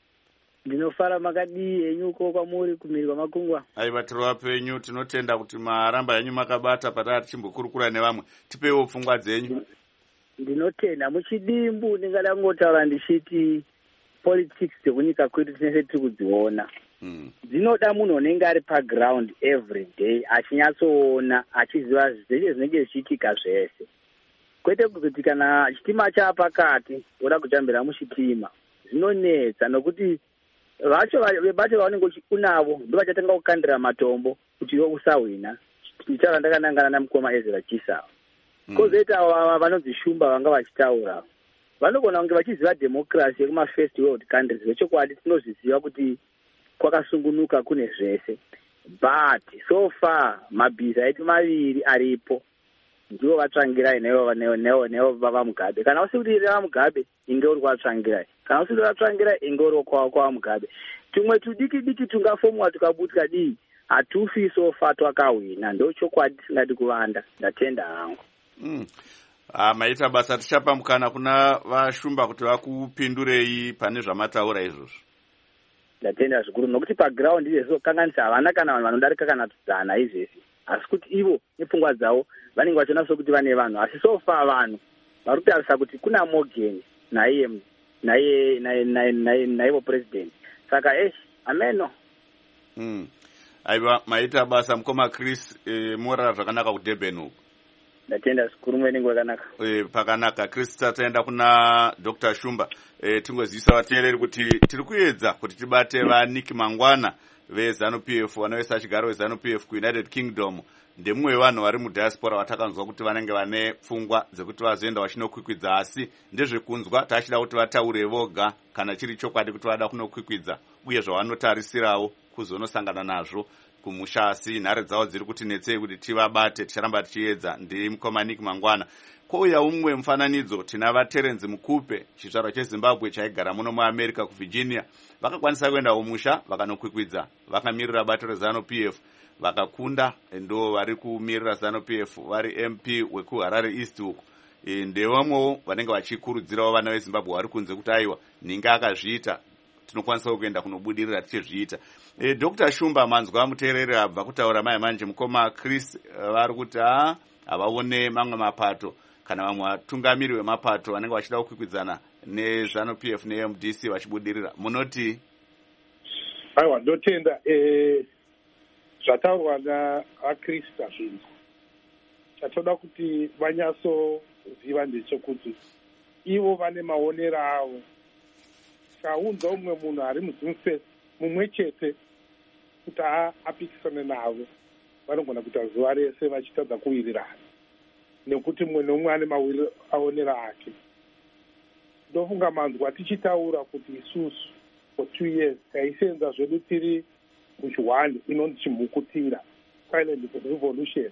Ndinofara makadi enyuko kwamuri kumiri kwamakungwa. Aiva tiri wapenyu, tinotenda kuti maramba yenyu makabata patata tichimbokurukura nevamwe. Tipewo pfungwa dzenyu. Ndinotenda muchidimbu ndingada ngotaura ndichiti politics dzekunyika kwedu tinese tiri kudziona. Dzinoda munhu unenge ari paground every day achinyatsoona achiziva zveshe zvinenge zvichiitika zvese. Kwete kuti kana chitima chaapakati woda kutambira muchitima zvinonetsa nokuti vacho vebacho vavanenge unavo ndo vachatanga kukandira matombo kuti iwe usahwina. Ndichaura ndakanangana naMukoma Ezra Chisawa. Kozoita vanonzi Shumba vanga vachitaura vanogona kunge vachiziva democracy yekuma first world countries. Vechokwadi tinozviziva kuti kwakasungunuka kune zvese, but so far mabhiza edu maviri aripo ndivo vatsvangirai nevo vava Mugabe. Kana usi kuti vava Mugabe inge uri kwatsvangirai, kana usi kuti vatsvangirai inge uri kwava Mugabe. Tumwe tudiki diki tungafomwa tukabutka dii hatufi so far twakahwina. Ndo chokwadi tisingadi kuvanda. Ndatenda hangu. Mm. Ah, maita basa tichapa mukana kuna vashumba kuti vakupindurei pane zvamataura izvozvo. Ndatenda zvikuru nokuti paground izvezvo kanganisa havana kana vanhu vanodarika kana tudzana izvesi, asi kuti ivo nepfungwa dzavo vanenge vachiona sokuti vane vanhu, asi so far vanhu vari kutarisa kuti kuna Morgan naiye naiye naiye naivo president. Saka esh ameno. Mm. Aiva maita basa Mukoma Chris eh, morara zvakanaka kuDurban uko. Ndatenda zvikuru mwenenge wakanaka. Eh pakanaka. Chris tataenda kuna Doctor Shumba. Eh tingozivisa vateereri kuti tiri kuedza kuti tibate vaNiki Mangwana veZANU P F vanovesa chigaro veZANU P F kuUnited Kingdom. Ndemwe vanhu vari mudiaspora vatakanzwa kuti vanenge vane pfungwa dzekuti vazoenda vachinokwikwidza, asi ndezvekunzwa tachida kuti vataure voga kana chiri chokwadi kuti vada kunokwikwidza uye zvavanotarisirawo kuzonosangana nazvo kumushasi. Nhare dzavo dziri kuti netsei kuti tivabate, ticharamba tichiedza. Ndi Mukoma Niki Mangwana. Kwouya umwe mufananidzo tina vaTerence Mukupe, chizvarwa cheZimbabwe chaigara muno muAmerica kuVirginia. Vakakwanisa kuenda umusha vakanokwikwidza, vakamirira bato reZANU P F vakakunda, ndo vari kumirira ZANU P F vari M P wekuHarare East uko. E, ndevamwewo vanenge vachikurudzirawo vana veZimbabwe vari kunze kuti aiwa ninga akazviita tinokwanisa kuenda kunobudirira tichizviita. E, Doctor Shumba manzwa muteereri abva kutaura mai manje Mukoma Chris vari kuti ha havaone mamwe mapato kana vamwe vatungamiri vemapato vanenge vachida kukwikwidzana neZANU P F neM D C vachibudirira. Munoti? Aiwa ndotenda eh zvataurwa naChrista zvinhu chatoda kuti vanyatsoziva ndechekuti ivo vane maonero avo. Kaunza umwe munhu ari muZimfe mumwe chete kuti apikisane navo vanogona kuita zuva rese vachitadza kuwirirana nekuti mumwe nomumwe ane maonero ake. Ndofunga manzwa tichitaura kuti isusu for two years taisenza zvedu tiri muchihwani inonzi chimhukutira, silent revolution.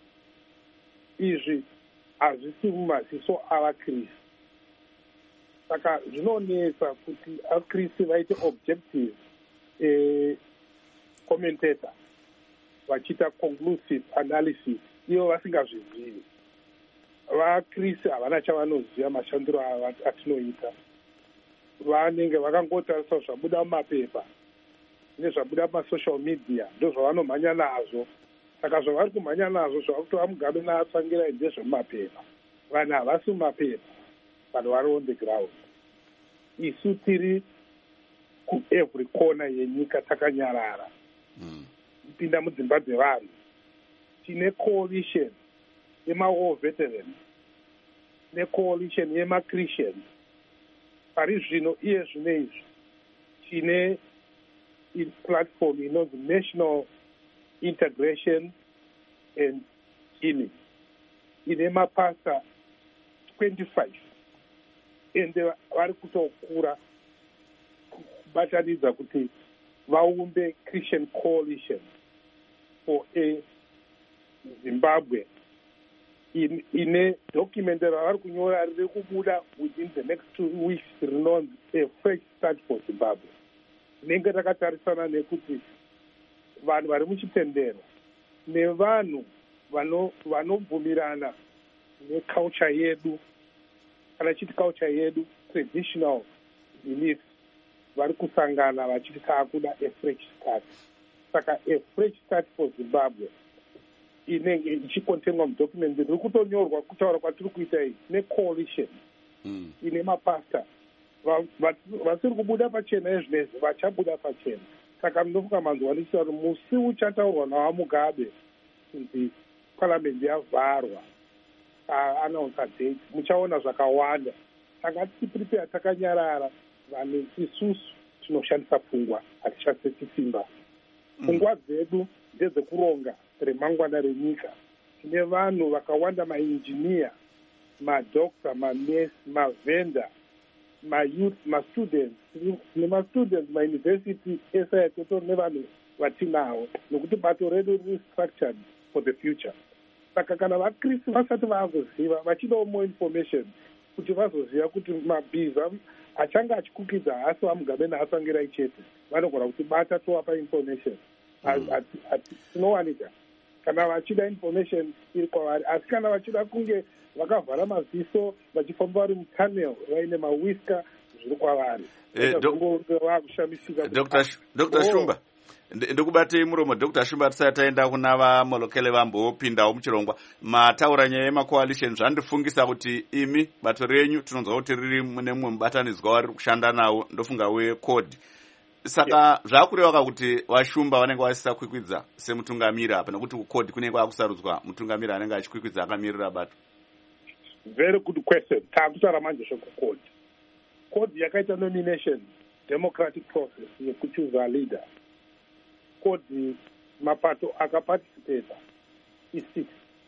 Izvi hazvisi mumaziso avaKristu. saka zvinonetsa kuti akristu vaite objective eh, commentator vachiita conclusive analysis ivo vasingazvizivi. Vakristu havana chavanoziva mashandiro atinoita, vanenge vakangotarisa zvabuda mumapepa nezvabuda mumasocial media ndo zvavanomhanya nazvo. Saka zvavari kumhanya nazvo zvakutova Mugabe naatsangirai ndezvemumapepa. Vanhu havasi mumapepa, vanhu vari on the ground. Isu tiri kuevery corner yenyika takanyarara. Kupinda mm. mudzimba dzevanhu tine coalition yema-war veterans necoalition yema-Christians. Pari zvino iye zvino izvi tine platform inonzi National Integration and Healing ine mapasta twenty-five ende vari kutokura kubatanidza kuti vaumbe Christian Coalition for a Zimbabwe ine document ravari kunyora riri kubuda within the next two weeks rinonzi a fresh start for Zimbabwe. Rinenge rakatarisana nekuti vanhu vari muchitendero nevanhu vanobvumirana neculture yedu, kana chiti culture yedu, traditional beliefs, vari kusangana vachiti taakuda a fresh start. Saka a fresh start for Zimbabwe inenge ichikontenwa mudocument riri kutonyorwa kutaura kwatiri kuita iyi necoalition mm. ine mapasta vasiri kubuda pachena ezvinezvi vachabuda pachena. Saka munofunga manzwa ndichita kuti musi uchataurwa nawaMugabe kunzi parliamendi yavharwa announce date muchaona zvakawanda. Saka tiprepare takanyarara, vanhu isusu tinoshandisa pfungwa hatishandise simba. Pfungwa dzedu ndedzekuronga remangwana renyika. Tine vanhu vakawanda, mainjiniya, madoctor, manesi, mavenda, mayouth, mastudents, nemastudents mauniversity ese yatotori nevanhu vatinawo, nokuti bato redu riri structured for the future. Saka kana vakristu vasati vazoziva, vachidawo more information kuti vazoziva kuti mabhiza achanga achikukidza hasi vaMugabe naatsangirai chete, vanogona kuti bata tovapa information. Tinowanika kana vachida information iri kwavari, asi kana vachida kunge vakavhara maziso vachifamba vari mutunnel vaine mawiska zviri kwavari. Doctor Shumba, ndikubatei muromo. Doctor Shumba, tisati taenda kuna vaMolokele vambopindawo muchirongwa, mataura nyaya yemacoalition, zvandifungisa kuti imi bato renyu tinonzwa kuti riri mune mumwe mubatanidzwa wari kushanda nawo, ndofunga wecode. Saka zvakureva kuti vashumba vanenge vasisa kwikwidza semutungamiri apa, nekuti kucode kunenge kwakusarudzwa mutungamiri anenge achikwikwidza akamirira bato. Very good question. Taakutaura manje zvekucode. Code yakaita nomination, democratic process yekuchuza leader. Code mapato akaparticipata isix.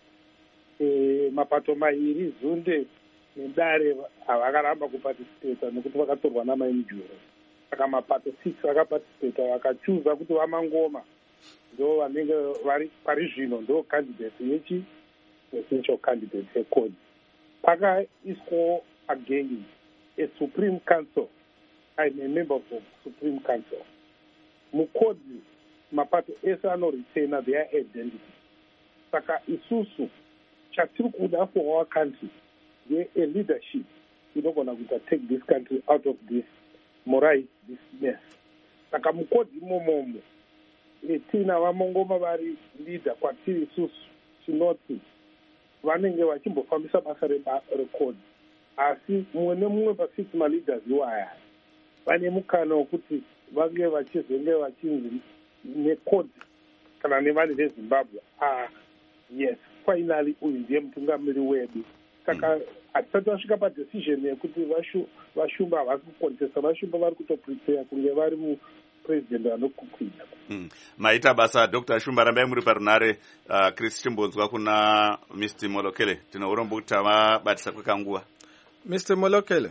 E, mapato mairi Zunde neDare avakaramba kuparticipata nekuti vakatorwa namainjuro. Saka mapato six akaparticipata vakachuza kuti vaMangoma ndo vanenge vari pari zvino ndo candidate yechi presidential candidate yecode. Pakaiswawo again a Supreme Council. I'm a member of the Supreme Council. Mukode mapato ese anoretaina their identity. Saka isusu chatiri kuda for our country we a leadership inogona kuita take this country out of this morai, this mess. Saka mukode imomomo tina vaMangoma vari leader kwatiri isusu tinoti vanenge vachimbofambisa basa recode, asi mumwe nemumwe pasix maleaders iwaya vane mukana wokuti vange vachizenge vachinzi necode kana nevanhu veZimbabwe, ah yes, finally uyu ndiye mutungamiri wedu. Saka hatisati vasvika padecision yekuti vashumba havasi kukontesta, vashumba vari kutoprepare kunge vari mupresident anokukwidza. Mm. Maita basa Doctor Shumba, rambai muri parunare. uh, Chris Chimbonzwa kuna Mister Molokele, tinourombo kuti tavabatisa kwekanguva. Mister Molokele.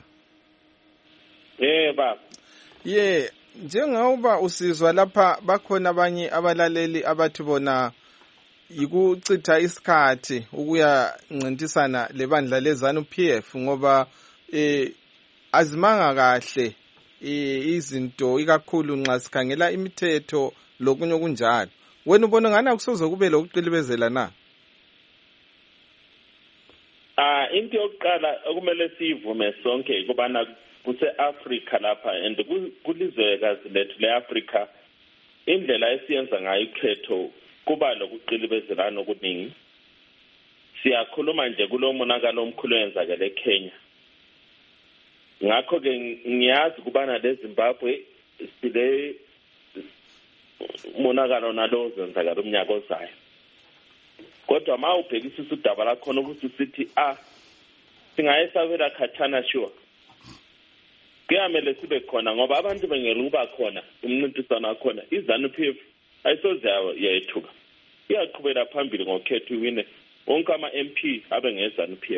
Yeah, baba. Yeah, njengoba usizwa lapha bakhona abanye abalaleli abathi bona yikucitha isikhathi ukuya ncintisana lebandla leZANU P F ngoba eh azimanga kahle izinto ikakhulu nxa sikhangela imithetho lokunye okunjalo. Wena ubona ngani akusoze kube lokuqilibezela na? Ah, into yokuqala okumele siyivume sonke kubana kuse-Africa lapha and kulizwekazi lethu le-Africa indlela esiyenza ngayo ikhetho kuba lokuqilibezelana okuningi. Siyakhuluma nje kulo monakalo omkhulu oyenzakele eKenya. Ngakho-ke ngiyazi kubana leZimbabwe sile monakalo nalo ozenzakala umnyaka ozayo. Kodwa ma ubhekisisa udaba lakhona ukuthi sithi ah singayesabela khathana sure. Kuyamele sibe khona ngoba abantu bengela ukuba khona umncintiswano wakhona iZANU-P F ayisoze yayethuka. Iyaqhubela phambili ngokhetho iwine wonke ama-M P abe ngeZANU-P F.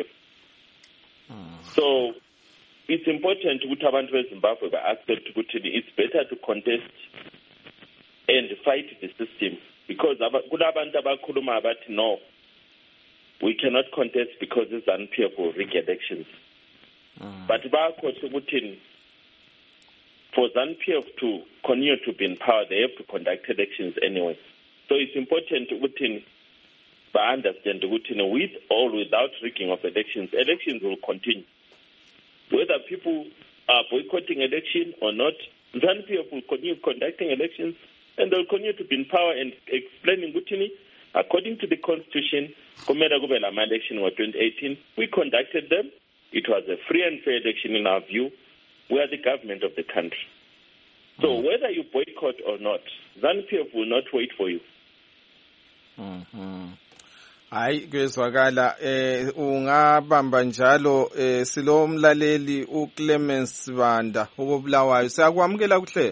So it's important ukuthi abantu beZimbabwe ba-accept ukuthi it's better to contest and fight the system because kulabantu abakhuluma abathi no, we cannot contest because iZANU-P F will rig elections. But bakhohle ukuthi for ZANU-P F to continue to be in power, they have to conduct elections anyway. So it's important to understand that with or without rigging of elections, elections will continue. Whether people are boycotting election or not, ZANU-P F will continue conducting elections and they'll continue to be in power and explaining Gutini, according to the constitution, election in twenty eighteen, we conducted them. It was a free and fair election in our view. We are the government of the country. So mm-hmm. whether you boycott or not, ZANU-P F will not wait for you. Mhm. Hayi kwezwakala eh ungabamba njalo eh silo umlaleli uClemens Banda obulawayo siyakwamukela kuhle.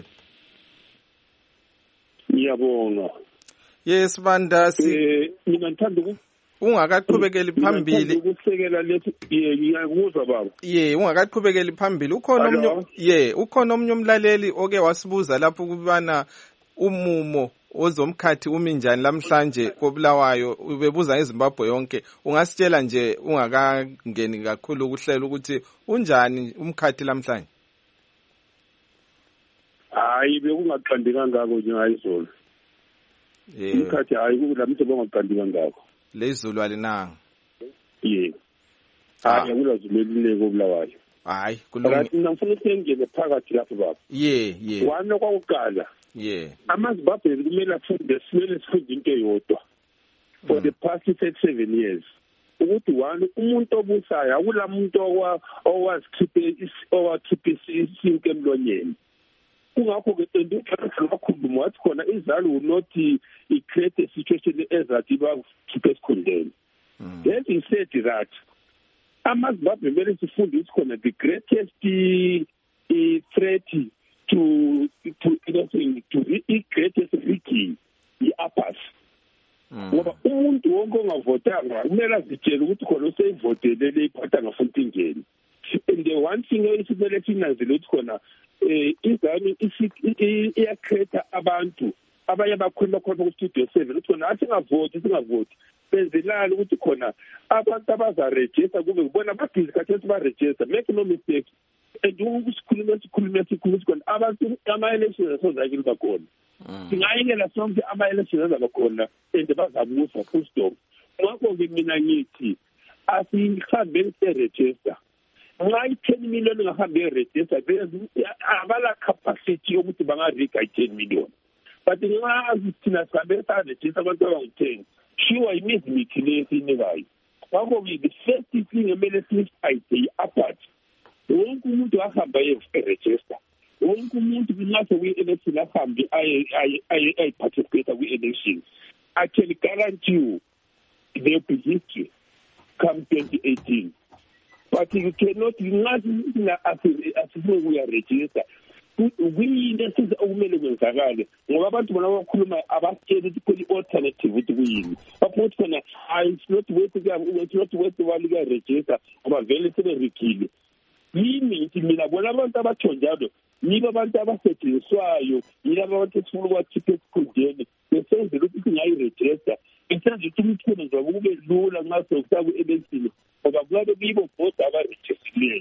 Ngiyabonga. Yes Banda si eh mina ngithanda ukuthi ungakaqhubekeli phambili ukusekela lethi ngiyakuzwa baba. Ye ungakaqhubekeli phambili ukhona omnye ye ukhona omnye umlaleli oke wasibuza lapho kubana umumo ozomkhathi umi njani lamhlanje kobulawayo ubebuza eZimbabwe yonke ungasitshela nje ungakangeni kakhulu ukuhlela ukuthi unjani umkhathi lamhlanje. Hayi bekungaqandi kangako nje ngayizolo. Eh umkhathi hayi kulamthe bengaqandi kangako. Lezulu alinanga. Ye. Hayi kulazulelile kobulawayo. Hayi kulungile. Kanti ngifuna ukungena phakathi lapho baba. Ye ye. Wana kwakuqala. Yeah. AmaZimbabwe kumele afunde simele sifunde into eyodwa for the past seven years. Ukuthi one umuntu obusayo akula muntu owazikhiphe owakhiphe isinke emlonyeni. Kungakho ke into ekhuluma wathi khona iZANU will not create a situation ezathi bakhiphe esikhundleni. Then he said that AmaZimbabwe kumele sifunde ukuthi khona the greatest threat to to anything to the greatest rigging i-APAS. Ngoba umuntu wonke ongavotanga kumele azitshele ukuthi khona useyivotele leyiphatha ngafuna ingeni. And the one thing esimele sinanzele ukuthi khona iZANU iyacreate abantu abanye bakhona khona ku-studio seven ukuthi khona athi singavoti singavoti benzelani ukuthi khona abantu abazaregister kube kubona babhizi khathesi baregister, make no mistake. And ukusikhuluma sikhuluma sikhuluma khona abantu ama-elections asozakile bakhona singayekela sonke ama-elections azabakhona and bazabusa full stop. Ngakho-ke mina ngithi asihambe siregister nxa i-ten million ngahambe iregister abala capacity yokuthi bangariga i-ten million but nxa thina sihambe saregister abantu abangu-ten sure imizi mithi le esiyinikayo. Ngakho-ke the first thing emele siyifight yi-apart. Wonke umuntu ahamba eregister, wonke umuntu kunase kwi-election ahambe ayi-participate kwi-elections. I can guarantee you there will be history come twenty eighteen. But you cannot, asifune kuyaregister. Kuyinto esiza okumele kwenzakale ngoba abantu bona bakhuluma abasitshela ukuthi khona i-alternative ukuthi kuyini. Bafuthi khona it's not worth it's not worth while kuyaregister ngoba vele seberigile. Yimi ngithi mina bona abantu abathonjalo niba abantu abasetshenziswayo yilabo abantu esifuna ukwakhipha esikhundleni besenzela ukuthi singayiregister ensenze ukuthi umthuno nje kube lula nxa sokusaku election ngoba kuyabe kuyibo bodwa abaregistileyo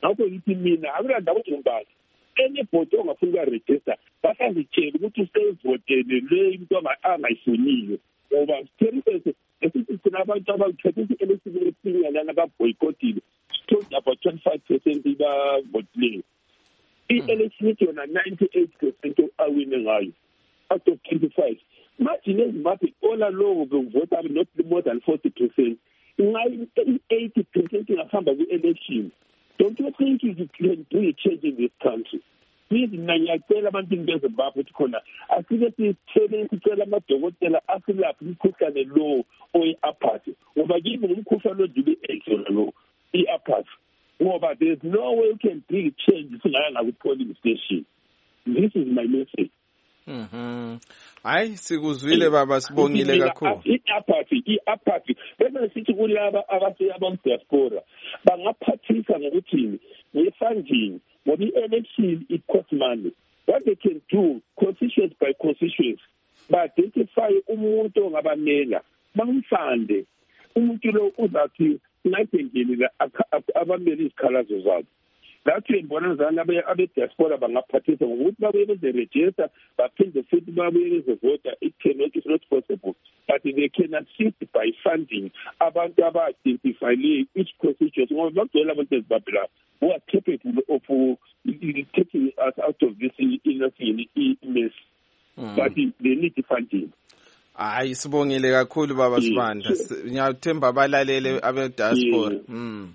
ngakho ngithi mina akulanda ukuthi ngibani anybody ongafuni ukuregister basazitshela ukuthi usevotele le into angayifuniyo ngoba sithembe esithi thina abantu abakhethe election esinye ababoycottile sithola about twenty-five percent bavotile i-election yona ninety-eight percent awine ngayo out of twenty-five imagine Zimbabwe all along bevota not more than forty percent ngayo eighty percent ngahamba kwi-election. Don't you think you can do a change in this country? Please, ngiyacela abantu beZimbabwe ukuthi khona asike sithele sicela amadokotela asilaphe umkhuhlane lo oyi-apathy ngoba kimi ngumkhuhlane odlule eight lo i-apathy ngoba there is no way you can bring change singayanga ku-polling station. This is my message. Mhm. Hayi sikuzwile baba sibongile kakhulu. I-apathy i-apathy bese sithi kulaba abaseyaba diaspora bangaphathisa ngokuthi nge-funding ngoba i-election it costs money. What they can do constituency by constituency ba-identify umuntu ongabamela bamfande umuntu lo uzathi nasengenile abamele izikhalazo zabo. That's ngibona zana abe-diaspora bangaphathisa ngokuthi babuye bezeregister baphinde futhi babuye bezevota. It cannot, it's not possible, but they can assist by funding abantu aba-identify each constituency ngoba bagcwele abantu eZimbabwe la who are capable of taking us out of this mess, but they need the funding. Hayi sibongile kakhulu baba Sibanda, ngiyathemba abalalele abe-diaspora. Mm.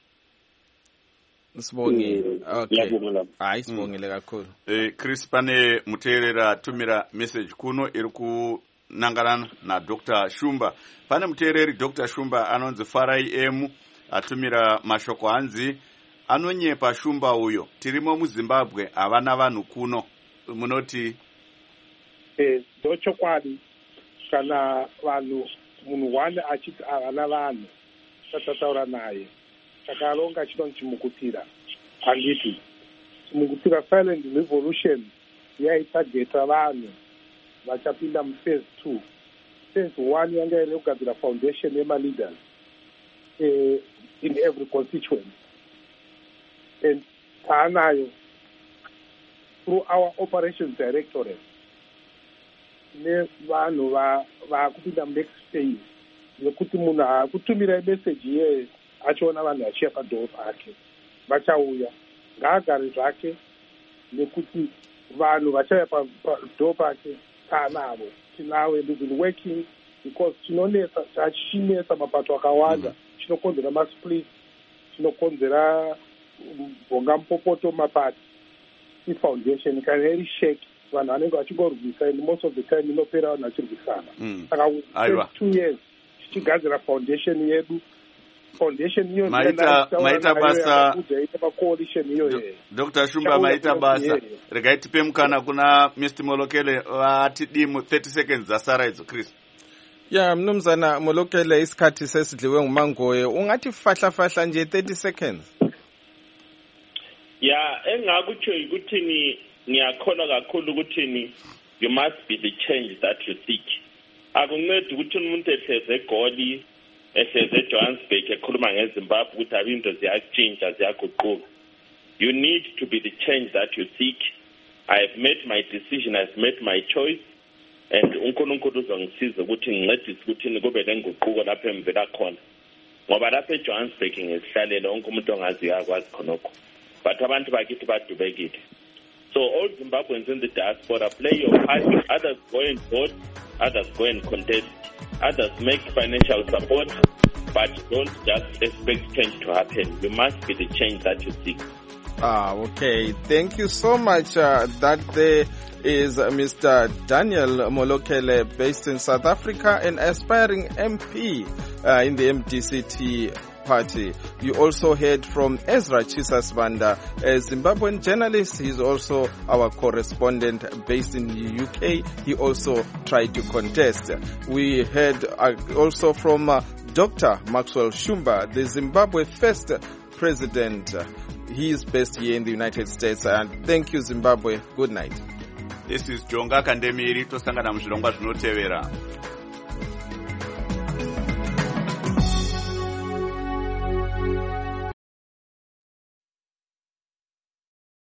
Sibongile. Okay. Hayi sibongile kakhulu. Eh Chris pane muteerera tumira message kuno iri kunangarana na Doctor Shumba. Pane muteereri Doctor Shumba anonzi Farai M atumira mashoko hanzi anonyepa Shumba uyo. Tirimo mu Zimbabwe avana vanhu kuno. Munoti eh docho kwadi kana vanhu munhu wane achiti avana vanhu tatataura naye takalonga chino chimukutira handiti chimukutira silent revolution yaitageta vanhu vachapinda muphase two. Phase one yanga ine kugadzira foundation yema-leaders eh, in every constituency, and taanayo through our operations directorate ne vanhu vakupinda next phase yekuti munhu akutumira message ye achiona vanhu vachiya padhoo pake vachauya ngaagare zvake nekuti vanhu vachauya padhoo pake taanavo tinavo, and we've been working because chinonetsa chachinetsa mapato akawanda chinokonzera masplit chinokonzera bhongamupopoto mapati ifoundation kana iri shake vanhu vanenge vachingorwisa, and most of the time inopera vanhu vachirwisana. Saka two years tichigadzira foundation yedu foundation iyo maita maita basa coalition iyo. Doctor Shumba maita basa regai tipe mukana kuna Mister Molokele ati dimu thirty seconds zasara idzo Chris. Ya mnumzana Molokele isikhathi sesidliwe ngumangoye ungathi fahla fahla nje thirty seconds. Ya engakutsho ukuthini ngiyakholwa kakhulu ukuthini you must be the change that you seek. Akuncedi ukuthi umuntu ehleze eGoli ehleze eJohannesburg ekhuluma ngeZimbabwe ukuthi abinto ziyatshintsha ziyaguquka. You need to be the change that you seek. I have made my decision, I have made my choice, and uNkulunkulu uzongisiza ukuthi ngincedise ukuthi kube lenguquko lapho emvela khona. Ngoba lapho eJohannesburg ngesihlalela wonke umuntu ongaziyo akwazi khonokho. But abantu bakithi badubekile. So all Zimbabweans in the diaspora, play your part. Others go and vote, others go and contest, others make financial support, but don't just expect change to happen. You must be the change that you seek. Ah, okay. Thank you so much. Uh, that there is uh, Mister Daniel Molokele, based in South Africa, an aspiring M P uh, in the M D C T party. You also heard from Ezra Chisasbanda, a Zimbabwean journalist. He's also our correspondent based in the U K. He also tried to contest. We heard uh, also from uh, Doctor Maxwell Shumba, the Zimbabwe first president. He is based here in the United States. And thank you, Zimbabwe. Good night. This is Jonga Kandemiri tosangana muzvirongwa zvinotevera.